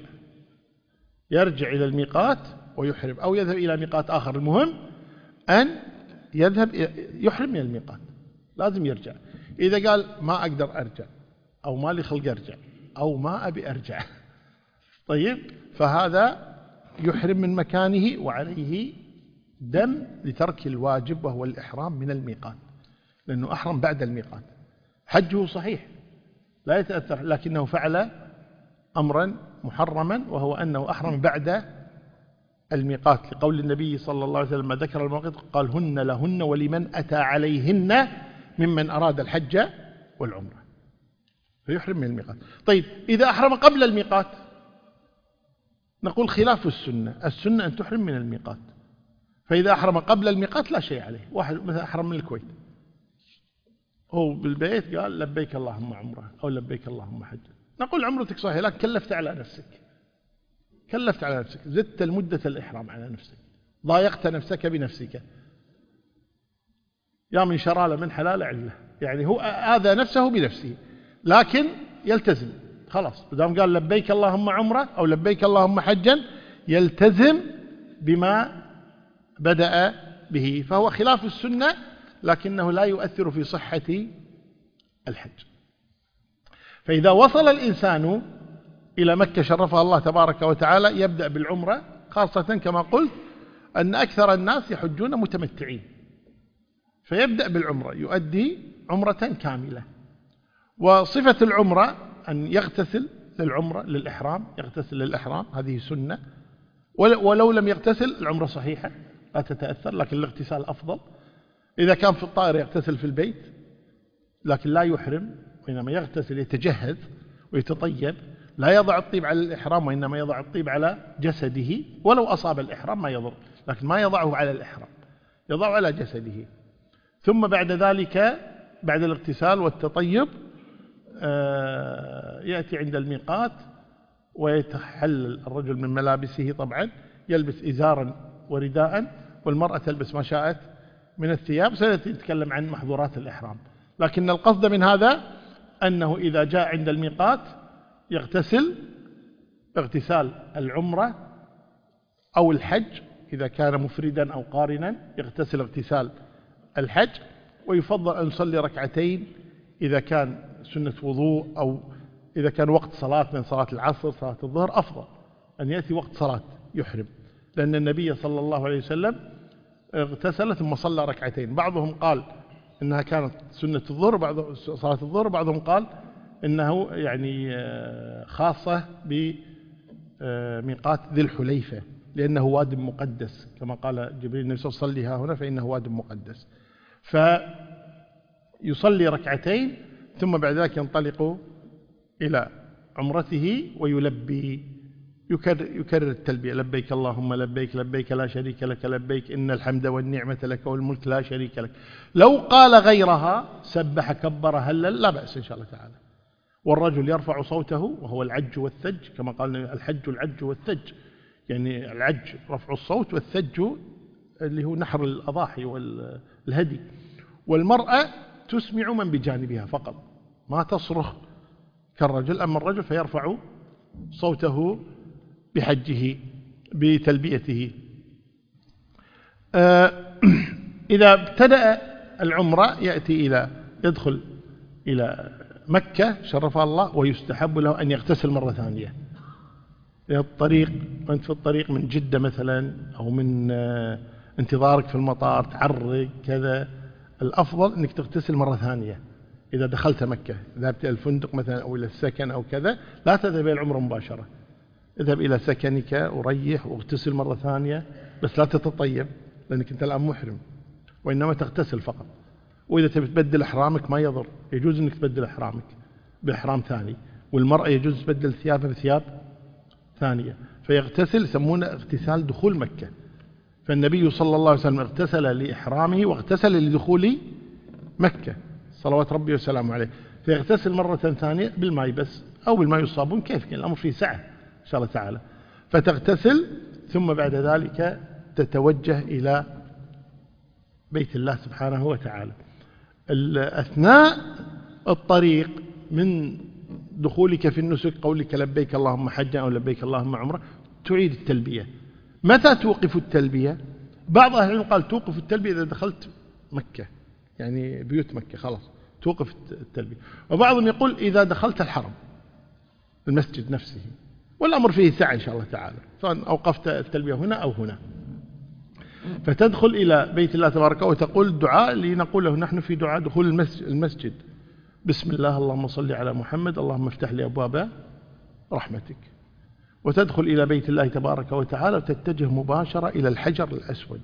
يرجع إلى الميقات ويحرم، أو يذهب إلى ميقات آخر. المهم أن يحرم من الميقات، لازم يرجع. إذا قال ما أقدر أرجع، أو ما لي خلق أرجع، أو ما أبي أرجع، طيب، فهذا يحرم من مكانه، وعليه دم لترك الواجب وهو الإحرام من الميقات، لأنه أحرم بعد الميقات. حجه صحيح لا يتأثر، لكنه فعل أمرا محرما، وهو أنه أحرم بعد الميقات، لقول النبي صلى الله عليه وسلم ما ذكر المواقيت قال هن لهن ولمن أتى عليهن ممن أراد الحج والعمرة، فيحرم من الميقات. طيب، إذا أحرم قبل الميقات نقول خلاف السنة أن تحرم من الميقات. فإذا أحرم قبل الميقات لا شيء عليه. واحد مثلا أحرم من الكويت، هو بالبيت قال لبيك اللهم عمره أو لبيك اللهم حج، نقول عمرتك صحيحة، لكن كلفت على نفسك، زدت المدة الإحرام على نفسك، ضايقت نفسك بنفسك، يا من شرى من حلال عله، يعني هو آذى نفسه بنفسه، لكن يلتزم خلاص، بدام قال لبيك اللهم عمره أو لبيك اللهم حجا يلتزم بما بدأ به، فهو خلاف السنة، لكنه لا يؤثر في صحة الحج. فإذا وصل الإنسان إلى مكة شرفها الله تبارك وتعالى يبدأ بالعمرة، خاصة كما قلت أن أكثر الناس يحجون متمتعين، فيبدأ بالعمرة، يؤدي عمرة كاملة. وصفة العمرة أن يغتسل للعمرة للإحرام، يغتسل للإحرام، هذه سنة، ولو لم يغتسل العمرة صحيحة لا تتأثر، لكن الاغتسال أفضل. إذا كان في الطائر يغتسل في البيت، لكن لا يحرم، وإنما يغتسل، يتجهز ويتطيب، لا يضع الطيب على الإحرام، وإنما يضع الطيب على جسده، ولو أصاب الإحرام ما يضر، لكن ما يضعه على الإحرام، يضعه على جسده. ثم بعد ذلك بعد الاغتسال والتطيب يأتي عند الميقات ويتحلل الرجل من ملابسه، طبعا يلبس إزارا ورداء، والمرأة تلبس ما شاءت من الثياب. سنأتي نتكلم عن محظورات الإحرام، لكن القصد من هذا أنه إذا جاء عند الميقات يغتسل اغتسال العمرة أو الحج، إذا كان مفردا أو قارنا يغتسل اغتسال الحج، ويفضل أن يصلي ركعتين إذا كان سنة وضوء، أو إذا كان وقت صلاة من صلاة العصر صلاة الظهر، أفضل أن يأتي وقت صلاة يحرم، لأن النبي صلى الله عليه وسلم اغتسل ثم صلى ركعتين. بعضهم قال إنها كانت سنة الظهر، صلاة الظهر، بعضهم قال إنه يعني خاصة بميقات ذي الحليفة، لأنه واد مقدس، كما قال جبريل النبي صلى الله عليه وسلم صليها هنا فإنه واد مقدس. فيصلي ركعتين ثم بعد ذلك ينطلق إلى عمرته ويلبي، يكرر التلبية: لبيك اللهم لبيك، لبيك لا شريك لك لبيك، إن الحمد والنعمة لك والملك لا شريك لك. لو قال غيرها سبح كبر هلل لا بأس إن شاء الله تعالى. والرجل يرفع صوته وهو العج والثج، كما قال الحج العج والثج، يعني العج رفع الصوت، والثج اللي هو نحر الأضاحي والهدي. والمرأة تسمع من بجانبها فقط، ما تصرخ كالرجل، أما الرجل فيرفع صوته بحجه بتلبيته. إذا ابتدأ العمرة يدخل إلى مكة شرفها الله، ويستحب له أن يغتسل مرة ثانية. أنت في الطريق من جدة مثلا، أو من انتظارك في المطار تعرق كذا، الأفضل أنك تغتسل مرة ثانية. إذا دخلت مكة، ذهبت إلى الفندق مثلا أو إلى السكن أو كذا، لا تذهب إلى العمرة مباشرة، اذهب إلى سكنك وريح واغتسل مرة ثانية، بس لا تتطيب لأنك أنت الآن محرم، وإنما تغتسل فقط. وإذا تبي تبدل إحرامك ما يضر، يجوز أنك تبدل إحرامك بإحرام ثاني، والمرأة يجوز تبدل ثيابها بثياب ثانية. فيغتسل، يسمونه اغتسال دخول مكة. فالنبي صلى الله عليه وسلم اغتسل لإحرامه واغتسل لدخول مكة صلوات ربي وسلامه عليه. فيغتسل مرة ثانية بالماء بس، أو بالماء الصابون، كيف كان الأمر فيه سعة إن شاء الله تعالى. فتغتسل ثم بعد ذلك تتوجه إلى بيت الله سبحانه وتعالى. أثناء الطريق من دخولك في النسك قولك لبيك اللهم حجا أو لبيك اللهم عمرة تعيد التلبية. متى توقف التلبية؟ بعض أهل العلم قال توقف التلبية إذا دخلت مكة، يعني بيوت مكة خلاص توقف التلبية. وبعضهم يقول إذا دخلت الحرم المسجد نفسه، والأمر فيه سعة إن شاء الله تعالى، سواء أوقفت التلبية هنا أو هنا. فتدخل إلى بيت الله تبارك وتقول الدعاء اللي نقوله نحن في دعاء دخول المسجد: بسم الله اللهم صل على محمد اللهم افتح لي أبواب رحمتك. وتدخل إلى بيت الله تبارك وتعالى وتتجه مباشرة إلى الحجر الأسود.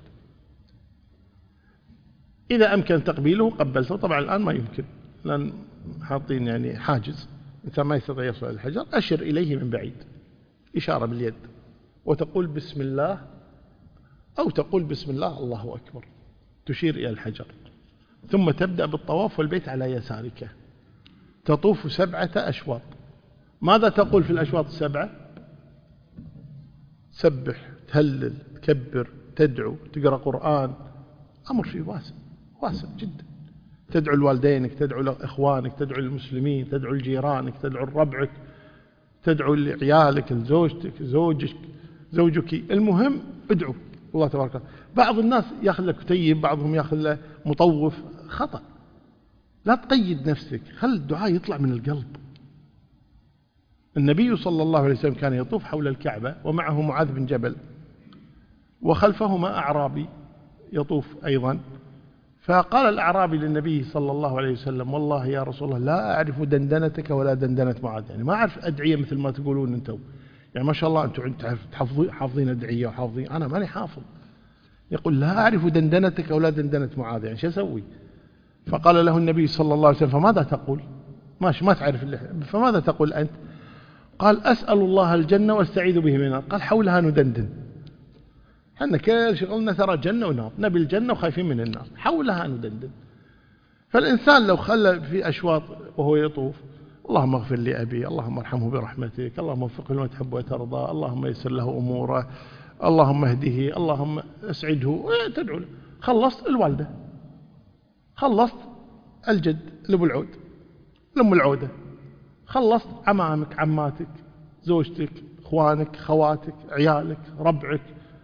إذا أمكن تقبيله قبلته، طبعا الآن ما يمكن لأن حاطين يعني حاجز، إنسان ما يستطيع يصل إلى الحجر. أشر إليه من بعيد إشارة باليد وتقول بسم الله، أو تقول بسم الله الله أكبر، تشير إلى الحجر. ثم تبدأ بالطواف والبيت على يسارك، تطوف 7 أشواط. ماذا تقول في الأشواط 7؟ تسبح، تهلل، تكبر، تدعو، تقرأ قرآن. أمر فيه واسع جدا. تدعو لوالدينك، تدعو لإخوانك، تدعو للمسلمين، تدعو لجيرانك، تدعو لربعك، تدعو لعيالك، لزوجتك، زوجك. المهم ادعو الله تبارك وتعالى. بعض الناس ياخذ له كتيب، بعضهم ياخذ له مطوف. خطأ. لا تقيد نفسك، خل الدعاء يطلع من القلب. النبي صلى الله عليه وسلم كان يطوف حول الكعبة ومعه معاذ بن جبل، وخلفهما أعرابي يطوف أيضا. فقال الأعرابي للنبي صلى الله عليه وسلم: والله يا رسول الله لا أعرف دندنتك ولا دندنة معاذ، يعني ما أعرف أدعية مثل ما تقولون أنتم، يعني ما شاء الله أنتم حافظين أدعية وحافظين، أنا ماني حافظ. يقول لا أعرف دندنتك ولا دندنة معاذ، يعني شو أسوي؟ فقال له النبي صلى الله عليه وسلم: فماذا تقول؟ ماشي ما تعرف فماذا تقول أنت؟ قال: أسأل الله الجنة واستعيذ به من النار. قال: حولها ندندن، احنا كل شغلنا ترى جنة ونار، نبي الجنة وخايفين من النار، حولها ندندن. فالإنسان لو خلى في أشواط وهو يطوف: اللهم اغفر لي أبي، اللهم ارحمه برحمتك، اللهم وفقه لما تحب وترضى، اللهم يسر له أموره، اللهم اهده، اللهم اسعده، تدعو له. خلصت الوالدة، خلصت الجد لأبو العود، لأم العودة، خلصت عمامك، عماتك، زوجتك، اخوانك، خواتك، عيالك، ربعك،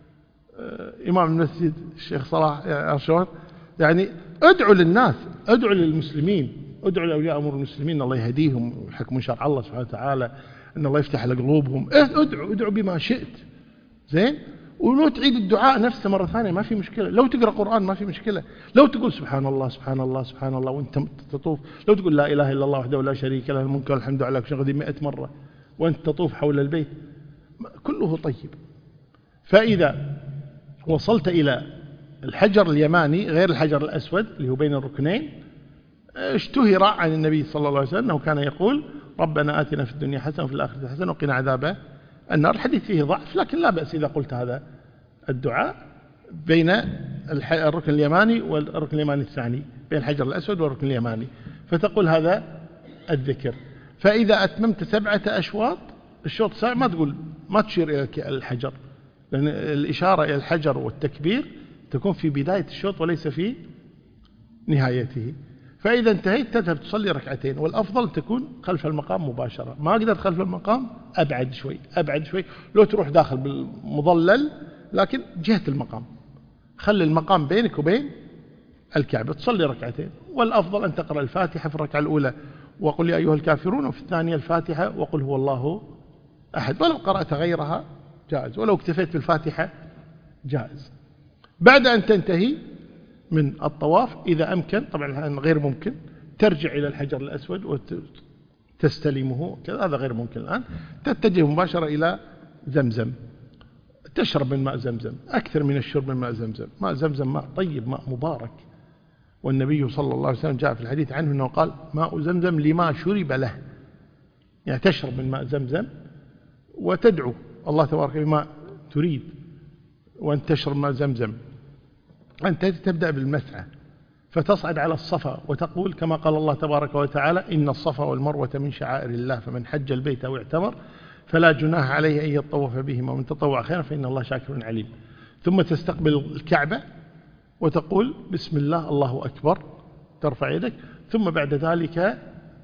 إمام المسجد الشيخ صلاح أرشور. يعني ادعوا للناس، ادعوا للمسلمين، ادعوا لأولياء أمور المسلمين الله يهديهم ويحكمون شرع الله سبحانه وتعالى، أن الله يفتح على قلوبهم. ادعوا بما شئت، زين. ولو تعيد الدعاء نفسه مرة ثانية ما في مشكلة، لو تقرأ قرآن ما في مشكلة، لو تقول سبحان الله سبحان الله سبحان الله وانت تطوف، لو تقول لا إله إلا الله وحده لا شريك له الملك والحمد على كل شيء قدير 100 مرة وانت تطوف حول البيت، كله طيب. فإذا وصلت إلى الحجر اليماني غير الحجر الأسود اللي هو بين الركنين، اشتهر عن النبي صلى الله عليه وسلم أنه كان يقول: ربنا آتنا في الدنيا حسنة وفي الآخرة حسنة وقنا عذاب النار. الحديث فيه ضعف، لكن لا بأس إذا قلت هذا الدعاء بين الركن اليماني والركن اليماني الثاني، بين الحجر الأسود والركن اليماني، فتقول هذا الذكر. فإذا أتممت 7 أشواط، الشوط 7 ما تقول، ما تشير إلى الحجر، لأن الإشارة إلى الحجر والتكبير تكون في بداية الشوط وليس في نهايته. فإذا انتهيت تذهب تصلي 2 ركعتين، والأفضل تكون خلف المقام مباشرة. ما قدرت خلف المقام أبعد شوي، لو تروح داخل بالمظلل لكن جهة المقام، خلي المقام بينك وبين الكعبة، تصلي 2 ركعتين. والأفضل أن تقرأ الفاتحة في الركعة الأولى وقل يا أيها الكافرون، وفي الثانية الفاتحة وقل هو الله أحد، ولو قرأت غيرها جائز، ولو اكتفيت بالفاتحة جائز. بعد أن تنتهي من الطواف إذا أمكن، طبعا غير ممكن، ترجع إلى الحجر الأسود وتستلمه كذا، هذا غير ممكن الآن. تتجه مباشرة إلى زمزم، تشرب من ماء زمزم أكثر من الشرب من ماء زمزم. ماء زمزم ماء طيب، ماء مبارك، والنبي صلى الله عليه وسلم جاء في الحديث عنه أنه قال: ماء زمزم لما شرب له. يعني تشرب من ماء زمزم وتدعو الله تبارك بما تريد، وأن تشرب ماء زمزم. أنت تبدأ بالمسعى، فتصعد على الصفا وتقول كما قال الله تبارك وتعالى: إن الصفا والمروة من شعائر الله، فمن حج البيت أو اعتمر فلا جناح عليه أن يطوف بهما ومن تطوع خيرا فإن الله شاكر عليم. ثم تستقبل الكعبة وتقول بسم الله الله أكبر، ترفع يدك، ثم بعد ذلك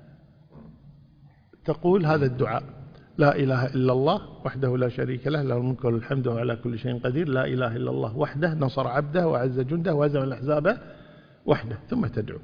تقول هذا الدعاء: لا إله إلا الله وحده لا شريك له، له الملك وله الحمد وهو على كل شيء قدير، لا إله إلا الله وحده نصر عبده وعز جنده وهزم الأحزاب وحده. ثم تدعو.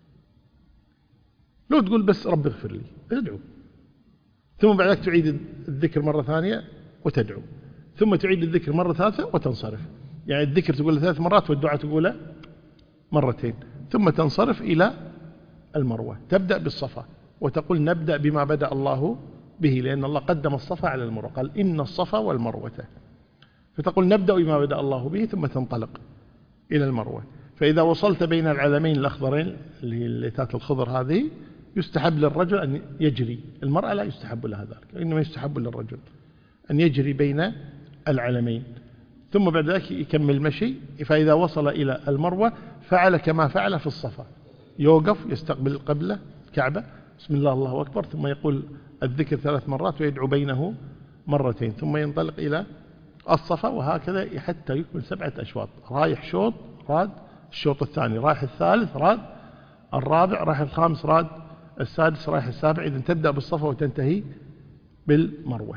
لو تقول بس رب اغفر لي، ادعو. ثم بعد ذلك تعيد الذكر مرة ثانية وتدعو، ثم تعيد الذكر مرة ثالثة وتنصرف. يعني الذكر تقوله 3 مرات والدعاء تقوله مرتين، ثم تنصرف إلى المروة. تبدأ بالصفا وتقول نبدأ بما بدأ الله به، لأن الله قدم الصفا على المروة، قال إن الصفا والمروة، فتقول نبدأ بما بدأ الله به ثم تنطلق إلى المروة. فإذا وصلت بين العلمين الأخضرين اللي هي الليتات الخضر هذه، يستحب للرجل أن يجري، المرأة لا يستحب لها ذلك، إنما يستحب للرجل أن يجري بين العلمين، ثم بعد ذلك يكمل مشي. فإذا وصل إلى المروة فعل كما فعل في الصفا، يوقف يستقبل القبلة الكعبة، بسم الله الله أكبر، ثم يقول الذكر 3 مرات ويدعو بينه مرتين، ثم ينطلق إلى الصفا، وهكذا حتى يكمل 7 أشواط. رايح شوط راد الشوط الثاني، رايح الثالث راد الرابع، رايح الخامس راد السادس، رايح السابع. إذن تبدأ بالصفا وتنتهي بالمروة.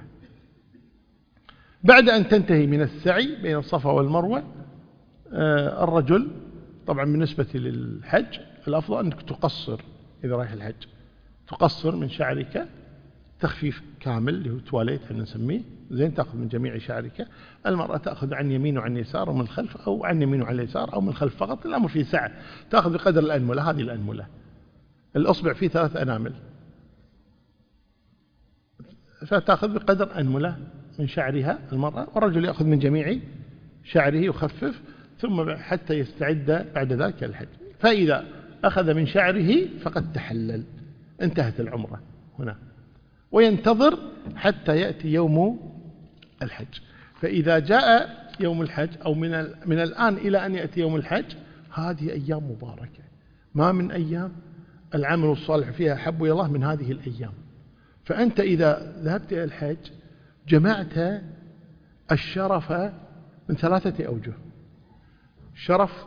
بعد أن تنتهي من السعي بين الصفا والمروة، الرجل طبعا بالنسبة للحج الأفضل أنك تقصر. إذا رايح الحج تقصر من شعرك تخفيف كامل اللي هو تواليت احنا نسميه، زين، تأخذ من جميع شعرك. المرأة تأخذ عن يمين وعن يسار ومن الخلف، أو عن يمين وعن اليسار أو من الخلف فقط، الأمر فيه سعة. تأخذ بقدر الأنملة، هذه الأنملة الأصبع فيه 3 أنامل، فتأخذ بقدر أنملة من شعرها المرأة، والرجل يأخذ من جميع شعره يخفف، ثم حتى يستعد بعد ذلك الحج. فإذا أخذ من شعره فقد تحلل، انتهت العمرة هنا، وينتظر حتى يأتي يوم الحج. فإذا جاء يوم الحج أو من الآن إلى أن يأتي يوم الحج، هذه أيام مباركة، ما من أيام العمل الصالح فيها أحب إلى الله من هذه الأيام. فأنت إذا ذهبت إلى الحج جمعت الشرف من 3 أوجه: شرف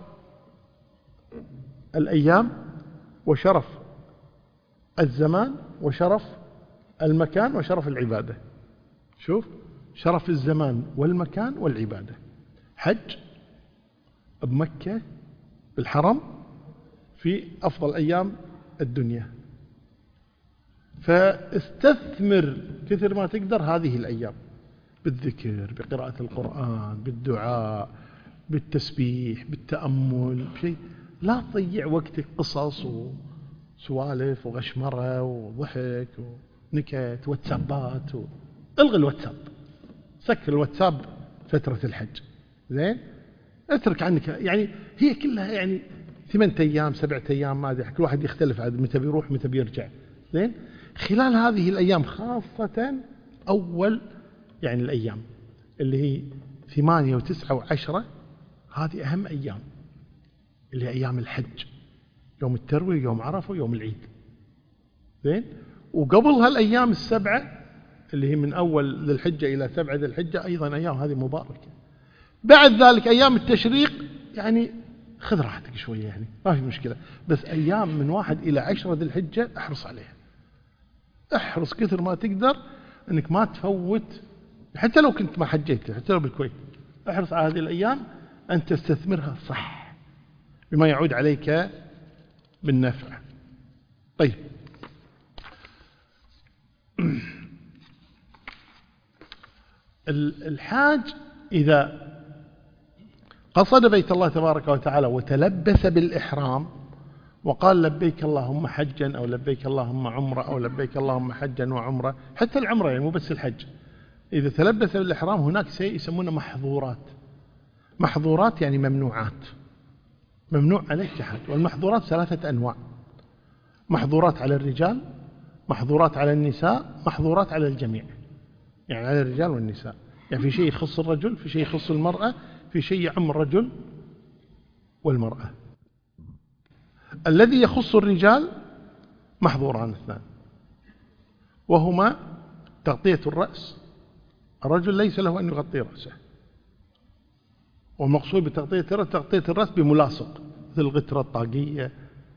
الأيام، وشرف الزمان، وشرف المكان، وشرف العبادة. شوف، شرف الزمان والمكان والعبادة. حج بمكة بالحرم في أفضل أيام الدنيا، فاستثمر كثر ما تقدر هذه الأيام بالذكر، بقراءة القرآن، بالدعاء، بالتسبيح، بالتأمل، بشيء. لا تضيع وقتك قصص وسوالف وغشمرة وضحك ونكت واتسابات الغي الواتساب، سكر الواتساب فترة الحج، زين، اترك عنك. يعني هي كلها يعني 8 أيام 7 أيام، ما أدري، كل واحد يختلف عاد متى بيروح متى بيرجع، زين. خلال هذه الأيام خاصة أول يعني الأيام اللي هي 8 و9 و10، هذه أهم أيام اللي هي أيام الحج، يوم التروية، يوم عرفة، ويوم العيد، زين. وقبل هالأيام ال7 اللي هي من أول ذي الحجة إلى 7 ذي الحجة أيضا أيام هذه مباركة. بعد ذلك أيام التشريق يعني خذ راحتك شوية، يعني ما في مشكلة، بس أيام من 1 إلى 10 ذي الحجة احرص عليها، احرص كثر ما تقدر أنك ما تفوت، حتى لو كنت ما حجيت، حتى لو بالكويت، احرص على هذه الأيام أن تستثمرها صح بما يعود عليك بالنفع. طيب، الحاج إذا قصد بيت الله تبارك وتعالى وتلبس بالإحرام وقال لبيك اللهم حجا، أو لبيك اللهم عمرة، أو لبيك اللهم حجا وعمرة، حتى العمرة يعني مو بس الحج، إذا تلبس بالإحرام هناك شيء يسمونه محظورات. محظورات يعني ممنوعات، ممنوع عليك جحد. والمحظورات 3 أنواع: محظورات على الرجال، محظورات على النساء، محظورات على الجميع، يعني على الرجال والنساء. يعني في شيء يخص الرجل، في شيء يخص المرأة، في شيء يعم الرجل والمرأة. الذي يخص الرجال محظوران 2، وهما تغطية الرأس الرجل ليس له أن يغطي رأسه، ومقصود بتغطية الرأس تغطية الرأس بملاصق مثل الغترة، الطاقية،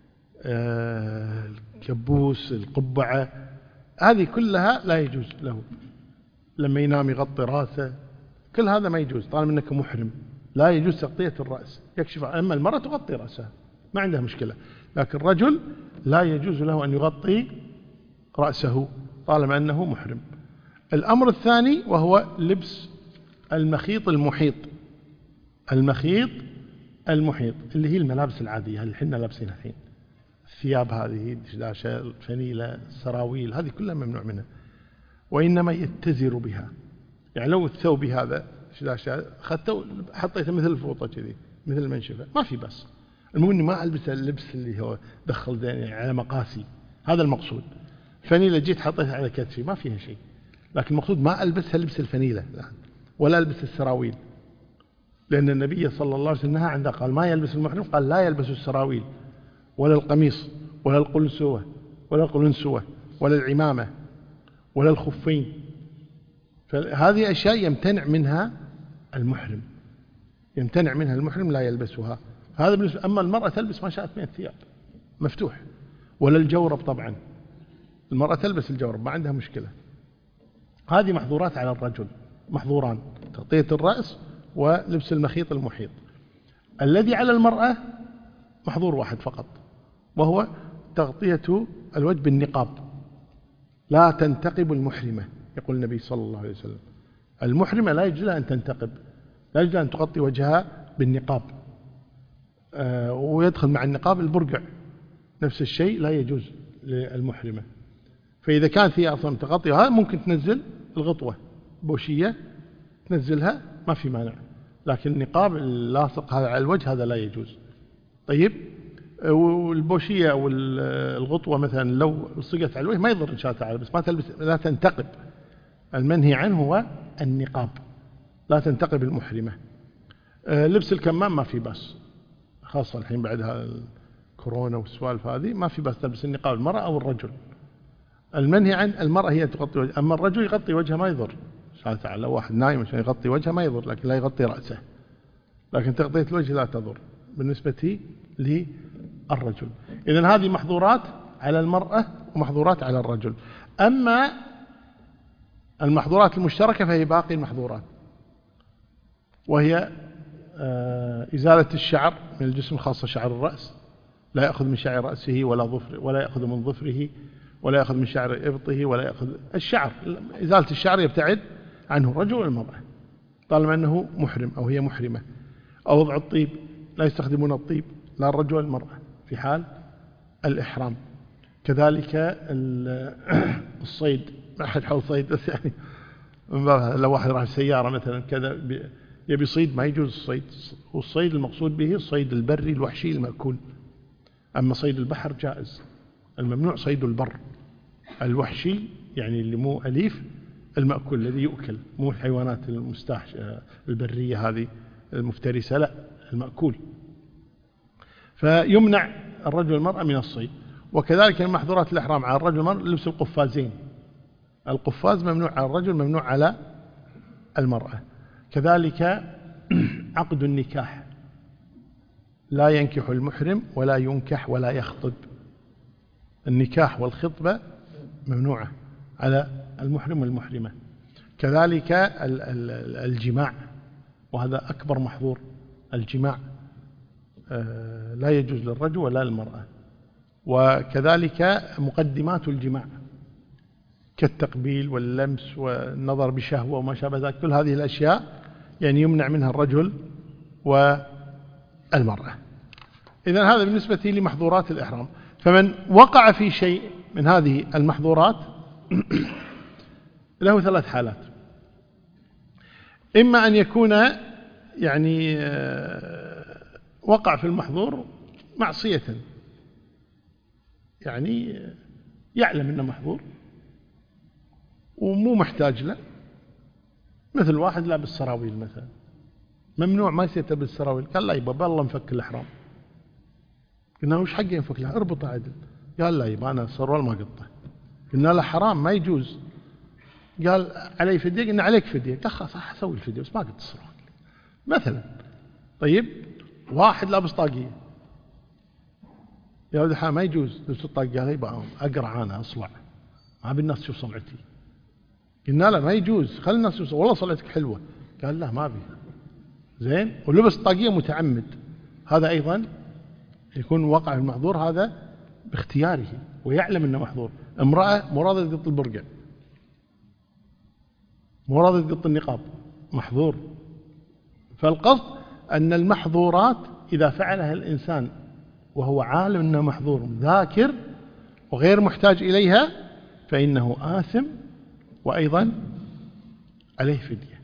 الكبوس، القبعة، هذه كلها لا يجوز له. لما ينام يغطي رأسه، كل هذا ما يجوز طالما أنك محرم، لا يجوز تغطية الرأس، يكشف. أما المرأة تغطي رأسها ما عندها مشكلة، لكن الرجل لا يجوز له أن يغطي رأسه طالما أنه محرم. الأمر الثاني وهو لبس المخيط المحيط. المخيط المحيط اللي هي الملابس العادية اللي حنا لابسينها الحين، الثياب هذه، الدشداشة، الفنيلة، السراويل، هذه كلها ممنوع منها، وإنما يتزر بها. يعني لو الثوب هذا دشداشة أخذته حطيته مثل الفوطة كذي، مثل المنشفة، ما في بس. المهم إني ما ألبس اللبس اللي هو دخل يعني على مقاسي، هذا المقصود. فنيلة جيت حطيتها على كتفي ما فيها شيء، لكن المقصود ما ألبسها لبس الفنيلة ولا ألبس السراويل، لأن النبي صلى الله عليه وسلم نهى عنه، قال ما يلبس المحرم، قال لا يلبس السراويل ولا القميص ولا القلنسوة ولا العمامة ولا الخفين. فهذه أشياء يمتنع منها المحرم، يمتنع منها المحرم، لا يلبسها. هذا بالنسبة. أما المرأة تلبس ما شاءت من الثياب مفتوح، ولا الجورب. طبعا المرأة تلبس الجورب ما عندها مشكلة. هذه محظورات على الرجل، محظوران: تغطية الرأس ولبس المخيط المحيط. الذي على المرأة محظور واحد فقط، وهو تغطية الوجه بالنقاب. لا تنتقب المحرمة، يقول النبي صلى الله عليه وسلم. المحرمة لا يجوز لها أن تنتقب، لا يجوز أن تغطي وجهها بالنقاب. ويدخل مع النقاب البرقع، نفس الشيء لا يجوز للمحرمة. فإذا كان في أصلا تغطيها ممكن تنزل الغطوة بوشية، تنزلها ما في مانع، لكن النقاب اللاصق هذا على الوجه هذا لا يجوز. طيب، والبوشية أو الغطوة مثلا لو لصقت على الوجه ما يضر إن شاء الله تعالى، بس ما تلبس، لا تنتقب. المنهي عنه هو النقاب، لا تنتقب المحرمة. لبس الكمام ما في بس، خاصة الحين بعدها الكورونا والسوالف هذه، ما في بس تلبس النقاب المرأة أو الرجل. المنهي عن المرأة هي تغطي وجه، أما الرجل يغطي وجهه ما يضر إن شاء الله تعالى. لو واحد نايم عشان يغطي وجهه ما يضر، لكن لا يغطي رأسه. لكن تغطية الوجه لا تضر بالنسبة للرجل. إذن هذه محظورات على المرأة ومحظورات على الرجل. أما المحظورات المشتركة فهي باقي المحظورات، وهي إزالة الشعر من الجسم، خاصة شعر الرأس. لا يأخذ من شعر رأسه ولا ظفر، ولا يأخذ من ظفره، ولا يأخذ من شعر إبطه، ولا يأخذ الشعر. إزالة الشعر يبتعد عنه الرجل والمرأة طالما أنه محرم أو هي محرمة. أو وضع الطيب، لا يستخدمون الطيب لا الرجل والمرأة في حال الإحرام. كذلك الصيد، ما أحد حول صيد، بس يعني لو واحد راح السيارة مثلا كذا يبي صيد ما يجوز الصيد. والصيد المقصود به الصيد البري الوحشي المأكول. أما صيد البحر جائز. الممنوع صيد البر الوحشي، يعني اللي مو أليف، المأكول الذي يؤكل، مو الحيوانات البرية هذه المفترسة، لا، المأكول. فيمنع الرجل والمرأة من الصيد. وكذلك من محظورات الإحرام على الرجل والمرأة لبس القفازين. القفاز ممنوع على الرجل، ممنوع على المرأة. كذلك عقد النكاح، لا ينكح المحرم ولا ينكح ولا يخطب. النكاح والخطبة ممنوعة على المحرم والمحرمة. كذلك الجماع، وهذا أكبر محظور. الجماع لا يجوز للرجل ولا للمرأة. وكذلك مقدمات الجماع كالتقبيل واللمس والنظر بشهوة وما شابه ذلك، كل هذه الأشياء يعني يمنع منها الرجل والمرأة. إذن هذا بالنسبة لمحظورات الإحرام. فمن وقع في شيء من هذه المحظورات له ثلاث حالات: إما أن يكون يعني وقع في المحظور معصية، يعني يعلم أنه محظور ومو محتاج له، مثل واحد لابس سراويل مثلا، ممنوع ما يصير تلبس سراويل، قال لا يبا بالله نفك الإحرام. قلنا وش حقه ينفك له؟ اربطه عدل. قال لا يبا أنا السروال ما قطه. قلنا له حرام ما يجوز، قال علي فدية، قلنا عليك فدية، قال خلاص أسوي الفدية بس ما قد تصرف مثلا. طيب واحد لابس طاقية، يا ولد الحلال ما يجوز لبس الطاقية، قال يبقى أقرع أنا أصلع، ما أبي الناس تشوف صلعتي. قلنا لا ما يجوز، خلي الناس تشوف والله صلعتك حلوة، قال لا ما أبي. زين، ولبس طاقية متعمد، هذا أيضا يكون وقع في المحظور، هذا باختياره ويعلم أنه محظور. امرأة مرادة تقط البرقع، مرادة تقط النقاب، محظور. فالقصد أن المحظورات إذا فعلها الإنسان وهو عالم أنه محظور ذاكر وغير محتاج إليها فإنه آثم وأيضا عليه فدية.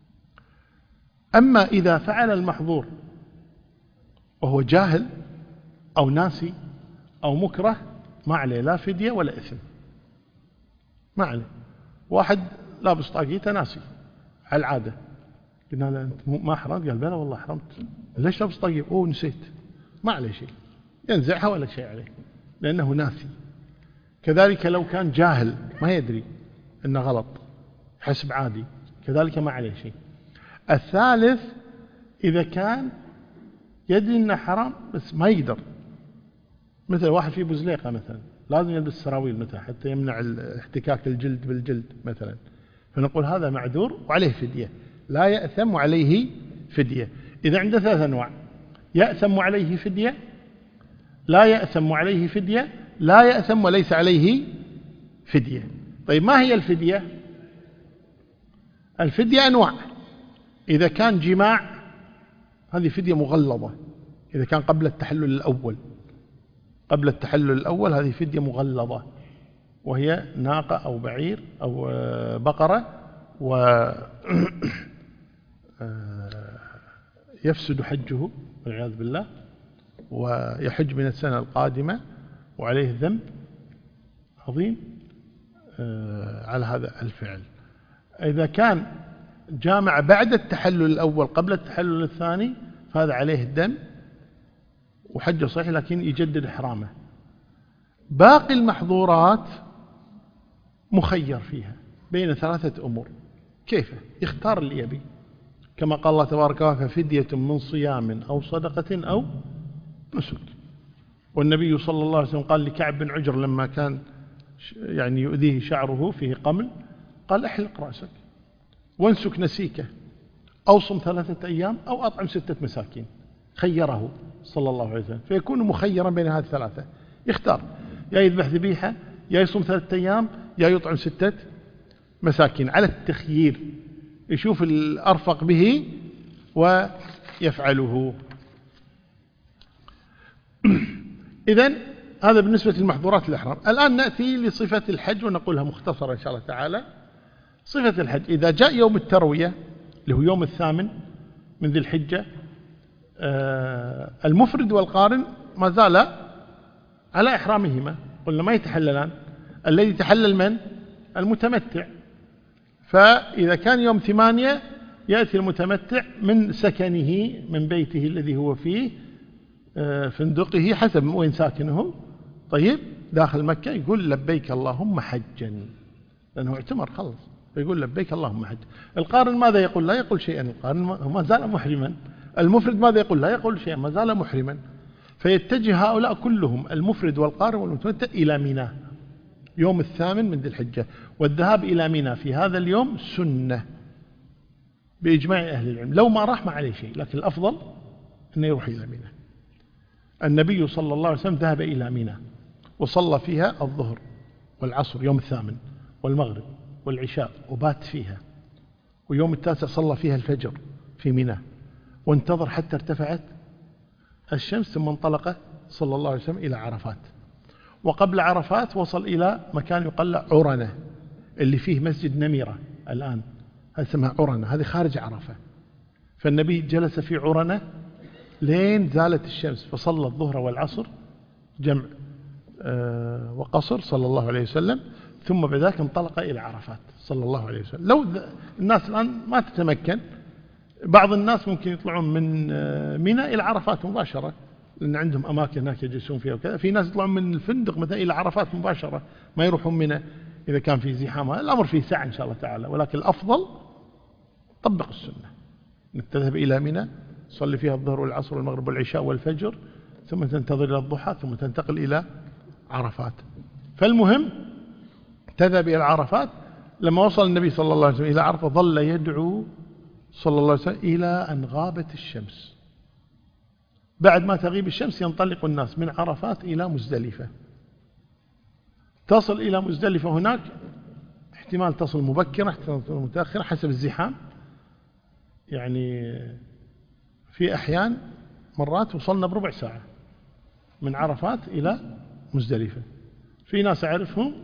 أما إذا فعل المحظور وهو جاهل أو ناسي أو مكره ما عليه لا فدية ولا إثم، ما عليه. واحد لابس طاقيته ناسي على العادة، قلنا له أنت ما حرمت؟ قال بلى والله حرمت. ليش لابس طاقية؟ أوه نسيت، ما عليه شيء، ينزعها ولا شيء عليه لأنه ناسي. كذلك لو كان جاهل ما يدري أنه غلط حسب عادي، كذلك ما عليه شيء. الثالث إذا كان يدري أنه حرام بس ما يقدر، مثل واحد في بزليقة مثلا لازم يلبس سراويل مثلا حتى يمنع احتكاك الجلد بالجلد مثلا، فنقول هذا معذور وعليه فدية، لا يأثم وعليه فدية. إذا عنده 3 أنواع: يأثم وعليه فدية، لا يأثم وعليه فدية، لا يأثم وليس عليه فدية. طيب ما هي الفدية؟ الفدية أنواع. إذا كان جماع هذه فدية مغلظة، إذا كان قبل التحلل الأول، قبل التحلل الأول هذه فدية مغلظة، وهي ناقة أو بعير أو بقرة، ويفسد حجه والعياذ بالله، ويحج من السنة القادمة وعليه ذنب عظيم على هذا الفعل. إذا كان جامع بعد التحلل الأول قبل التحلل الثاني فهذا عليه الدم وحجه صحيح لكن يجدد إحرامه. باقي المحظورات مخير فيها بين 3 أمور، كيف يختار اللي يبي، كما قال الله تبارك وتعالى: ففدية من صيام أو صدقة أو نسك. والنبي صلى الله عليه وسلم قال لكعب بن عجر لما كان يعني يؤذيه شعره فيه قمل، قال: احلق رأسك وانسك نسيكه، أو صم 3 أيام أو أطعم 6 مساكين. خيره صلى الله عليه وسلم، فيكون مخيرا بين هذه 3، يختار يا يذبح ذبيحة يا يصوم 3 أيام يا يطعم 6 مساكين، على التخيير، يشوف الأرفق به ويفعله. إذن هذا بالنسبة للمحظورات الإحرام. الآن نأتي لصفة الحج ونقولها مختصرة إن شاء الله تعالى. صفة الحج: إذا جاء يوم التروية اللي هو يوم 8 من ذي الحجة، المفرد والقارن ما زال على إحرامهما، قلنا ما يتحللان. الذي يتحلل من؟ المتمتع. فإذا كان يوم 8 يأتي المتمتع من سكنه من بيته الذي هو فيه، فندقه حسب وين ساكنه، طيب داخل مكة، يقول لبيك اللهم حجا، لأنه اعتمر خلص، فيقول لبيك اللهم حجا. القارن ماذا يقول؟ لا يقول شيئا، القارن ما زال محرما. المفرد ماذا يقول؟ لا يقول شيئا، ما زال محرما. فيتجه هؤلاء كلهم المفرد والقارن والمتمتع إلى منى يوم 8 من ذي الحجة. والذهاب إلى منى في هذا اليوم سنة بإجماع أهل العلم، لو ما راح ما عليه شيء، لكن الأفضل أنه يروح إلى منى. النبي صلى الله عليه وسلم ذهب إلى منى وصلى فيها الظهر والعصر يوم 8 والمغرب والعشاء وبات فيها، ويوم 9 صلى فيها الفجر في منى، وانتظر حتى ارتفعت الشمس، ثم انطلق صلى الله عليه وسلم إلى عرفات. وقبل عرفات وصل إلى مكان يقال عرنة، اللي فيه مسجد نميرة الآن، هذا اسمها عرنة، هذه خارج عرفة. فالنبي جلس في عرنة لين زالت الشمس، فصلى الظهر والعصر جمع وقصر صلى الله عليه وسلم، ثم بذلك انطلق إلى عرفات صلى الله عليه وسلم. لو الناس الآن ما تتمكن، بعض الناس ممكن يطلعون من منى إلى عرفات مباشرة، لأن عندهم أماكن هناك يجلسون فيها وكذا. في ناس يطلعون من الفندق مثلا إلى عرفات مباشرة، ما يروحون منى، إذا كان في زحام الأمر فيه سعة إن شاء الله تعالى، ولكن الأفضل طبق السنة، أنك تذهب إلى منى تصلي فيها الظهر والعصر والمغرب والعشاء والفجر، ثم تنتظر إلى الضحى، ثم تنتقل إلى عرفات. فالمهم تذهب إلى عرفات. لما وصل النبي صلى الله عليه وسلم إلى عرفة ظل يدعو صلى الله عليه وسلم إلى أن غابت الشمس. بعد ما تغيب الشمس ينطلق الناس من عرفات إلى مزدلفة. تصل إلى مزدلفة، هناك احتمال تصل مبكرة احتمال تصل متأخرة حسب الزحام، يعني في أحيان مرات وصلنا بربع ساعة من عرفات إلى مزدلفة. في ناس أعرفهم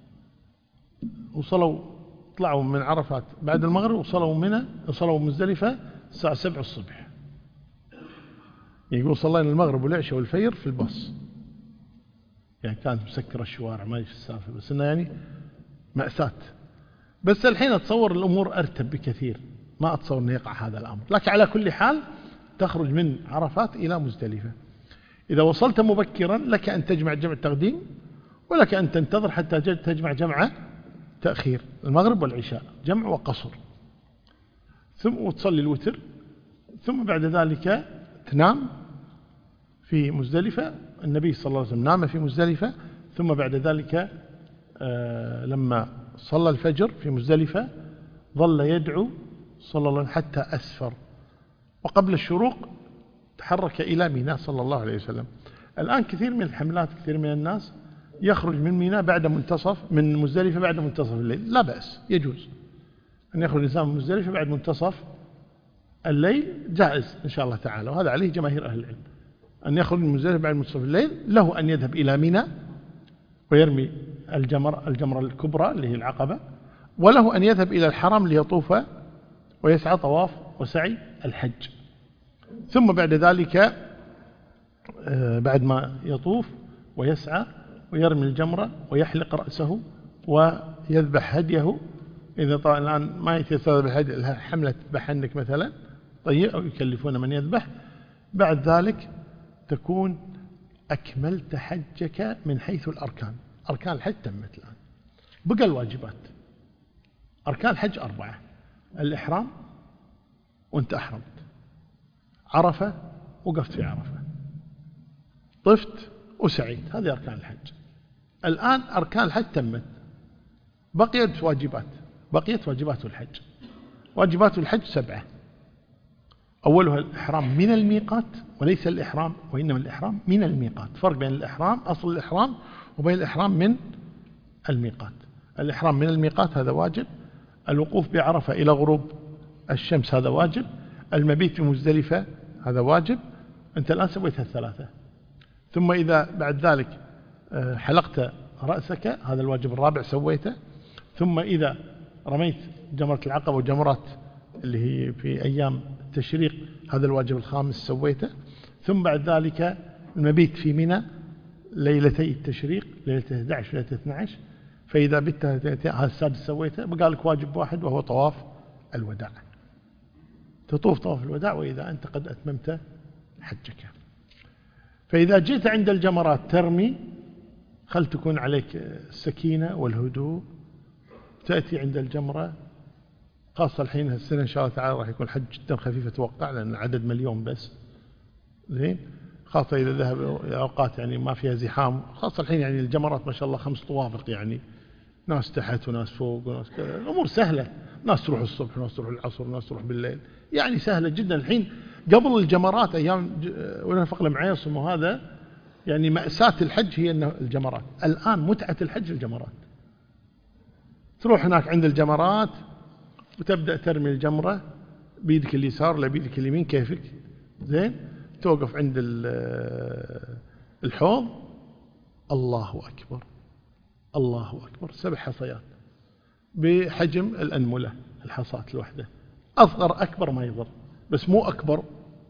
وصلوا طلعوا من عرفات بعد المغرب وصلوا مزدلفة الساعة 7 الصبح، يقول صلينا المغرب والعشاء والفجر في الباص، يعني كانت مسكرة الشوارع ما في السالفة، بس إنه يعني مأساة. بس الحين أتصور الأمور أرتب بكثير، ما أتصور أن يقع هذا الأمر. لكن على كل حال تخرج من عرفات إلى مزدلفة. إذا وصلت مبكرا لك أن تجمع جمع التقديم، ولك أن تنتظر حتى تجمع جمع تأخير، المغرب والعشاء جمع وقصر، ثم تصلي الوتر، ثم بعد ذلك تنام في مزدلفة. النبي صلى الله عليه وسلم نام في مزدلفة، ثم بعد ذلك لما صلى الفجر في مزدلفة ظل يدعو صلى الله عليه وسلم حتى أسفر، وقبل الشروق تحرك إلى ميناء صلى الله عليه وسلم. الآن كثير من الحملات، كثير من الناس يخرج من ميناء بعد من مزدلفة بعد منتصف الليل، لا بأس، يجوز أن يخرج الإنسان من مزدلفة بعد منتصف الليل، جائز إن شاء الله تعالى، وهذا عليه جماهير أهل العلم، أن يخرج من مزدلفة بعد منتصف الليل. له أن يذهب إلى ميناء ويرمي الجمرة الكبرى اللي هي العقبة، وله أن يذهب إلى الحرم ليطوف ويسعى طواف وسعي الحج. ثم بعد ذلك بعد ما يطوف ويسعى ويرمي الجمرة ويحلق رأسه ويذبح هديه، إذا طبعا الآن ما يتيسر بالهدي، حملة تذبح عنك مثلا طيب، أو يكلفون من يذبح. بعد ذلك تكون أكملت حجك من حيث الأركان. أركان الحج تمت الآن، بقى الواجبات. أركان الحج 4: الإحرام وانت أحرمت، عرفة وقفت في عرفة، طفت وسعيت، هذه أركان الحج. الآن أركان الحج تمت، بقيت واجبات الحج. واجبات الحج 7: أولها الإحرام من الميقات، وليس الإحرام وإنما الإحرام من الميقات. فرق بين الإحرام أصل الإحرام وبين الإحرام من الميقات. الإحرام من الميقات هذا واجب، الوقوف بعرفة إلى غروب الشمس هذا واجب، المبيت في مزدلفة هذا واجب. أنت الآن سويتها الثلاثة. ثم إذا بعد ذلك حلقت رأسك هذا الواجب الرابع سويته. ثم إذا رميت جمرة العقبة وجمرات اللي هي في أيام التشريق هذا الواجب الخامس سويته. ثم بعد ذلك المبيت في منى ليلتي التشريق، ليلة 11 وليلة 12. فإذا بت هذا السادس سويته، بقى لك واجب واحد وهو طواف الوداع. تطوف طواف الوداع وإذا أنت قد أتممت حجك. فإذا جئت عند الجمرات ترمي، خل تكون عليك السكينة والهدوء، تأتي عند الجمرة، خاصة الحين السنة إن شاء الله تعالى راح يكون حج جدا خفيف أتوقع، لأن العدد 1,000,000 بس، زين، خاصة إذا ذهب أوقات يعني ما فيها زحام. خاصة الحين يعني الجمرات ما شاء الله 5 طوابق، يعني ناس تحت وناس فوق وناس كذا، الأمور سهلة، ناس تروح الصبح وناس تروح العصر وناس تروح بالليل، يعني سهلة جدا. الحين قبل الجمرات أيام ونفق المعيصم وهذا، يعني مأساة الحج هي أنه الجمرات. الآن متعة الحج الجمرات، تروح هناك عند الجمرات وتبدأ ترمي الجمرة بيدك اليسار ولا بيدك اليمين كيفك، زين، توقف عند الحوض، الله أكبر الله أكبر، 7 حصيات بحجم الأنملة، الحصاة الوحدة، أصغر أكبر ما يضر، بس مو أكبر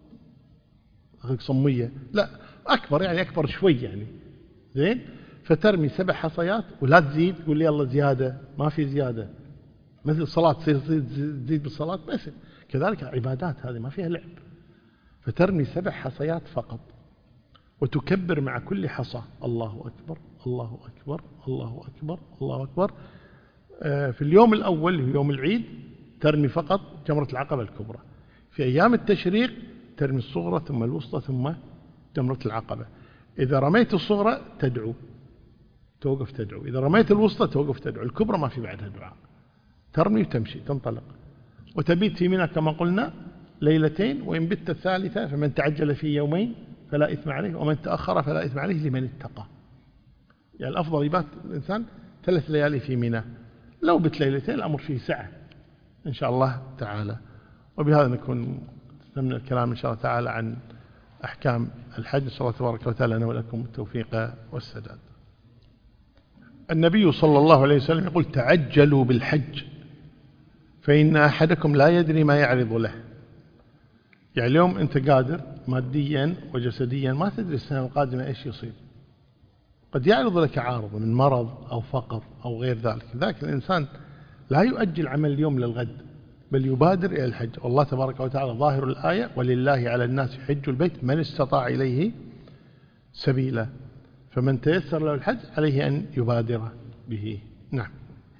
صمية، لا أكبر يعني أكبر شوي يعني، زين. فترمي 7 حصيات ولا تزيد، تقول لي يلا زيادة، ما في زيادة، مثل الصلاة تزيد بالصلاة، بس كذلك عبادات هذه ما فيها لعب. فترمي 7 حصيات فقط، وتكبر مع كل حصى الله أكبر الله أكبر الله أكبر الله أكبر. في اليوم الأول في يوم العيد ترمي فقط جمرة العقبة الكبرى. في أيام التشريق ترمي الصغرى ثم الوسطى ثم جمرة العقبة. إذا رميت الصغرى تدعو، توقف تدعو. إذا رميت الوسطى توقف تدعو. الكبرى ما في بعدها دعاء، ترمي وتمشي تنطلق. وتبيت في منى كما قلنا ليلتين، وإن بت الثالثة فمن تعجل في يومين فلا إثم عليه، ومن تأخر فلا إثم عليه لمن اتقى. يعني الأفضل يبات الإنسان 3 ليالي في منى، لو بت ليلتين الأمر فيه سعة إن شاء الله تعالى. وبهذا نكون ضمن الكلام إن شاء الله تعالى عن أحكام الحج. نسأل الله تبارك وتعالى لنا ولكم التوفيق والسداد. النبي صلى الله عليه وسلم يقول: تعجلوا بالحج فإن أحدكم لا يدري ما يعرض له. يعني اليوم أنت قادر ماديا وجسديا، ما تدري السنة القادمة إيش يصير. قد يعرض لك عارض من مرض أو فقر أو غير ذلك. ذاك الإنسان لا يؤجل عمل اليوم للغد، بل يبادر إلى الحج. والله تبارك وتعالى ظاهر الآية: ولله على الناس حج البيت من استطاع إليه سبيلا. فمن تيسر له الحج عليه أن يبادر به. نعم.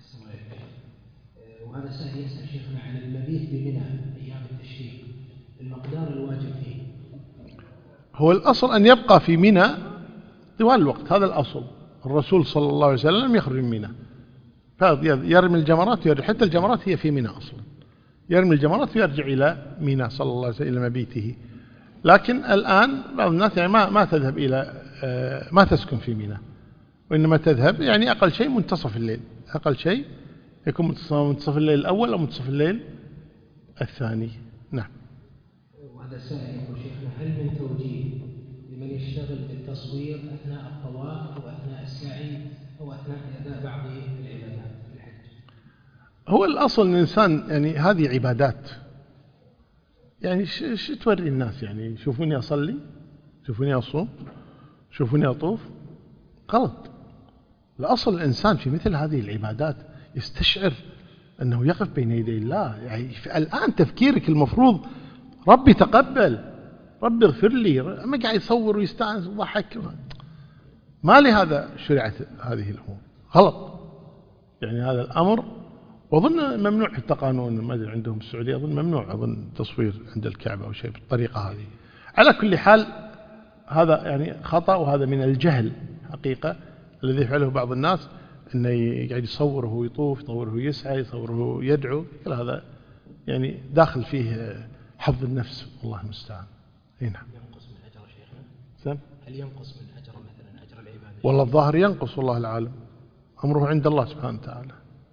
وهذا سائل يسأل شيخنا عن المبيت بمنى أيام التشريق، المقدار الواجب فيه. هو الأصل أن يبقى في منى طوال الوقت، هذا الأصل. الرسول صلى الله عليه وسلم يخرج من منى يرمي الجمرات ويرجع، حتى الجمرات هي في منى أصلا، يرمي الجمرات ويرجع إلى منى صلى الله عليه وسلم إلى مبيته. لكن الآن بعض الناس يعني ما تذهب إلى ما تسكن في منى، وإنما تذهب يعني أقل شيء منتصف الليل، أقل شيء يكون منتصف الليل الأول أو منتصف الليل الثاني. نعم. وهذا سائل يقول شيخنا: هل من توجيه لمن يشتغل بالتصوير أثناء الطواف أو أثناء السعي أو أثناء أداء بعض العبادات في الحج؟ هو الأصل الإنسان يعني هذه عبادات، يعني شو توري الناس؟ يعني شوفوني أصلي، شوفوني أصوم، شوفوني أطوف. غلط. الأصل الإنسان في مثل هذه العبادات يستشعر أنه يقف بين يدي الله. يعني الآن تفكيرك المفروض: ربي تقبل، ربي اغفر لي. ما قاعد يصور ويستانس ويضحك. ما لهذا شرعت هذه الأمور. غلط. يعني هذا الأمر، وأظن ممنوع في القانون، ما أدري عندهم السعودية أظن ممنوع، أظن تصوير عند الكعبة أو شيء بالطريقة هذه. على كل حال هذا يعني خطأ، وهذا من الجهل حقيقة الذي يفعله بعض الناس، أنه يقعد يصور وهو يطوف، يصور وهو يسعى، يصور وهو يدعو. كل هذا يعني داخل فيه حظ النفس، والله المستعان. نعم. ينقص من أجر شيخنا؟ هل ينقص من أجر مثلا أجر العبادة؟ والله الظاهر ينقص، والله العالم، أمره عند الله سبحانه وتعالى.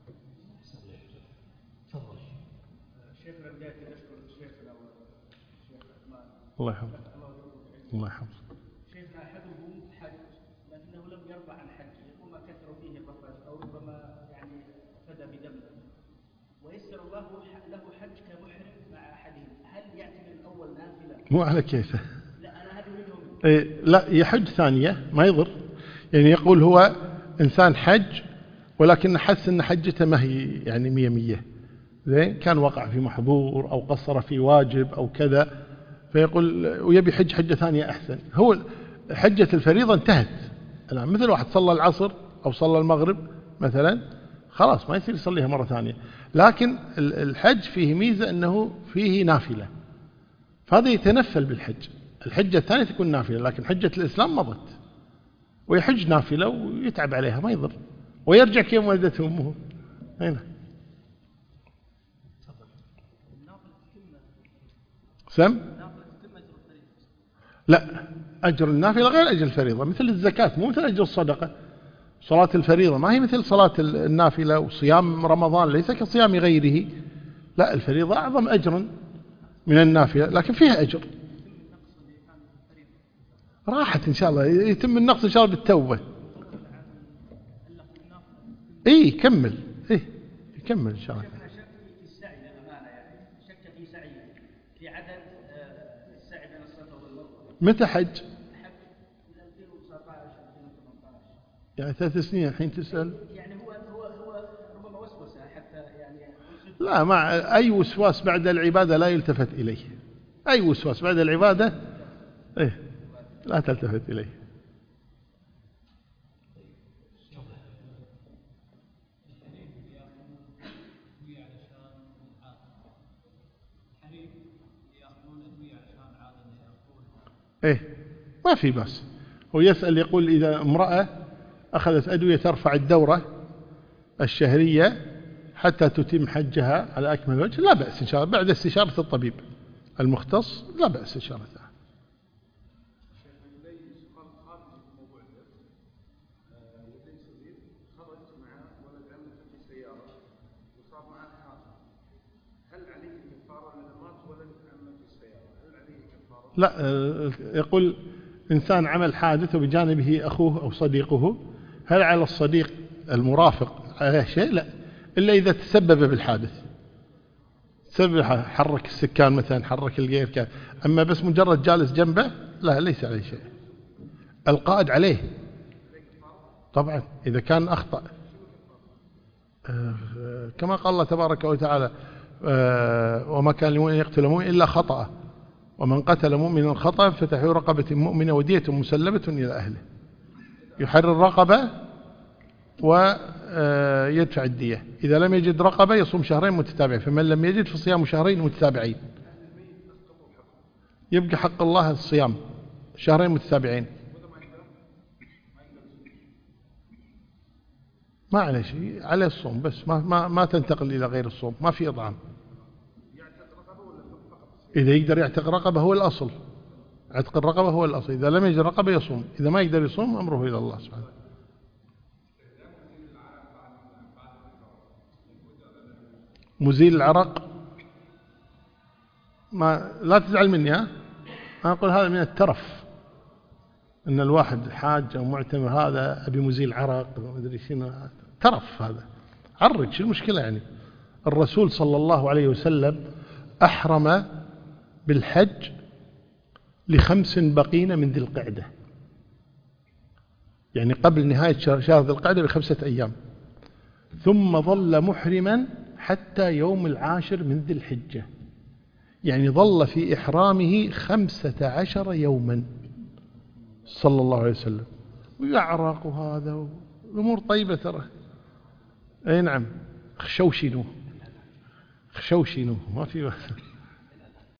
شيخنا بداية نشكر الشيخ الأول الشيخ عثمان الله يحفظه. الله يحفظه. شيخنا أحدهم حج لكنه لم يرضى عن حجه، ربما كثر فيه الرفث أو ربما يعني فدى بدمه، ويسر الله له حج كمحرم مع أحدهم، هل يعتبر الأول نافلة؟ مو على كيفه. لا أنا هذه منهم. لا، يحج ثانية ما يضر. يعني يقول هو إنسان حج ولكن حس أن حجته ما هي يعني 100 زين، كان وقع في محظور أو قصر في واجب أو كذا، فيقول ويبي حج حجة ثانية أحسن. هو حجة الفريضة انتهت الآن، مثل واحد صلى العصر أو صلى المغرب مثلا، خلاص ما يصير يصليها مرة ثانية. لكن الحج فيه ميزة أنه فيه نافلة، فهذا يتنفل بالحج. الحجة الثانية تكون نافلة، لكن حجة الإسلام مضت، ويحج نافلة ويتعب عليها ما يضر، ويرجع كيوم ولدته أمه. هنا سم؟ لا، أجر النافلة غير أجر الفريضة، مثل الزكاة مو مثل أجر الصدقة. صلاة الفريضة ما هي مثل صلاة النافلة، وصيام رمضان ليس كصيام غيره. لا، الفريضة أعظم أجرا من النافلة، لكن فيها أجر. راحت إن شاء الله، يتم النقص إن شاء الله بالتوبة. كمل. يكمل إن شاء الله. شك في السعي للأمانة، يعني شك في سعيه في عدد السعي بين الصفا والمروة. متى حج؟ حج من 2019 2018. يعني 3 سنين الحين تسأل. يعني هو ربما وسوسة حتى يعني. لا، مع أي وسواس بعد العبادة لا يلتفت إليه. أي وسواس بعد العبادة لا تلتفت إليه. إيه ما في بس. هو يسأل يقول إذا امرأة أخذت أدوية ترفع الدورة الشهرية حتى تتم حجها على أكمل وجه، لا بأس إن شاء الله بعد استشارة الطبيب المختص، لا بأس استشارته. لا يقول إنسان عمل حادث وبجانبه أخوه أو صديقه، هل على الصديق المرافق عليه شيء؟ لا، إلا إذا تسبب بالحادث، تسبب حرك السكان مثلا، حرك الغير كان، أما بس مجرد جالس جنبه لا ليس عليه شيء. القائد عليه طبعا إذا كان أخطأ، كما قال الله تبارك وتعالى وما كان لمؤمن يقتل مؤمن إلا خطأ، ومن قتل مؤمنا خطأ فتحرير رقبة مؤمنة ودية مسلمة إلى أهله، يحرر رقبة ويدفع الدية. إذا لم يجد رقبة يصوم شهرين متتابعين، فمن لم يجد فصيام شهرين متتابعين، يبقى حق الله الصيام شهرين متتابعين، ما عليه شيء، عليه الصوم بس ما تنتقل إلى غير الصوم، ما في إطعام. إذا يقدر يعتق رقبة هو الأصل، عتق الرقبة هو الأصل، إذا لم يجد رقبة يصوم، إذا ما يقدر يصوم أمره إلى الله سبحانه. مزيل العرق ما لا تزعل مني، أنا أقول هذا من الترف، إن الواحد حاج أو معتمر هذا أبي مزيل عرق ما أدري شنو، ترف هذا، عرج شو المشكلة يعني؟ الرسول صلى الله عليه وسلم أحرم بالحج ل5 بقين من ذي القعدة، يعني قبل نهاية شهر ذي القعدة ب5 أيام، ثم ظل محرما حتى يوم 10 من ذي الحجة، يعني ظل في إحرامه 15 يوما صلى الله عليه وسلم، ويعرق هذا الأمور طيبة ترى. أي نعم، خشوشنوه ما في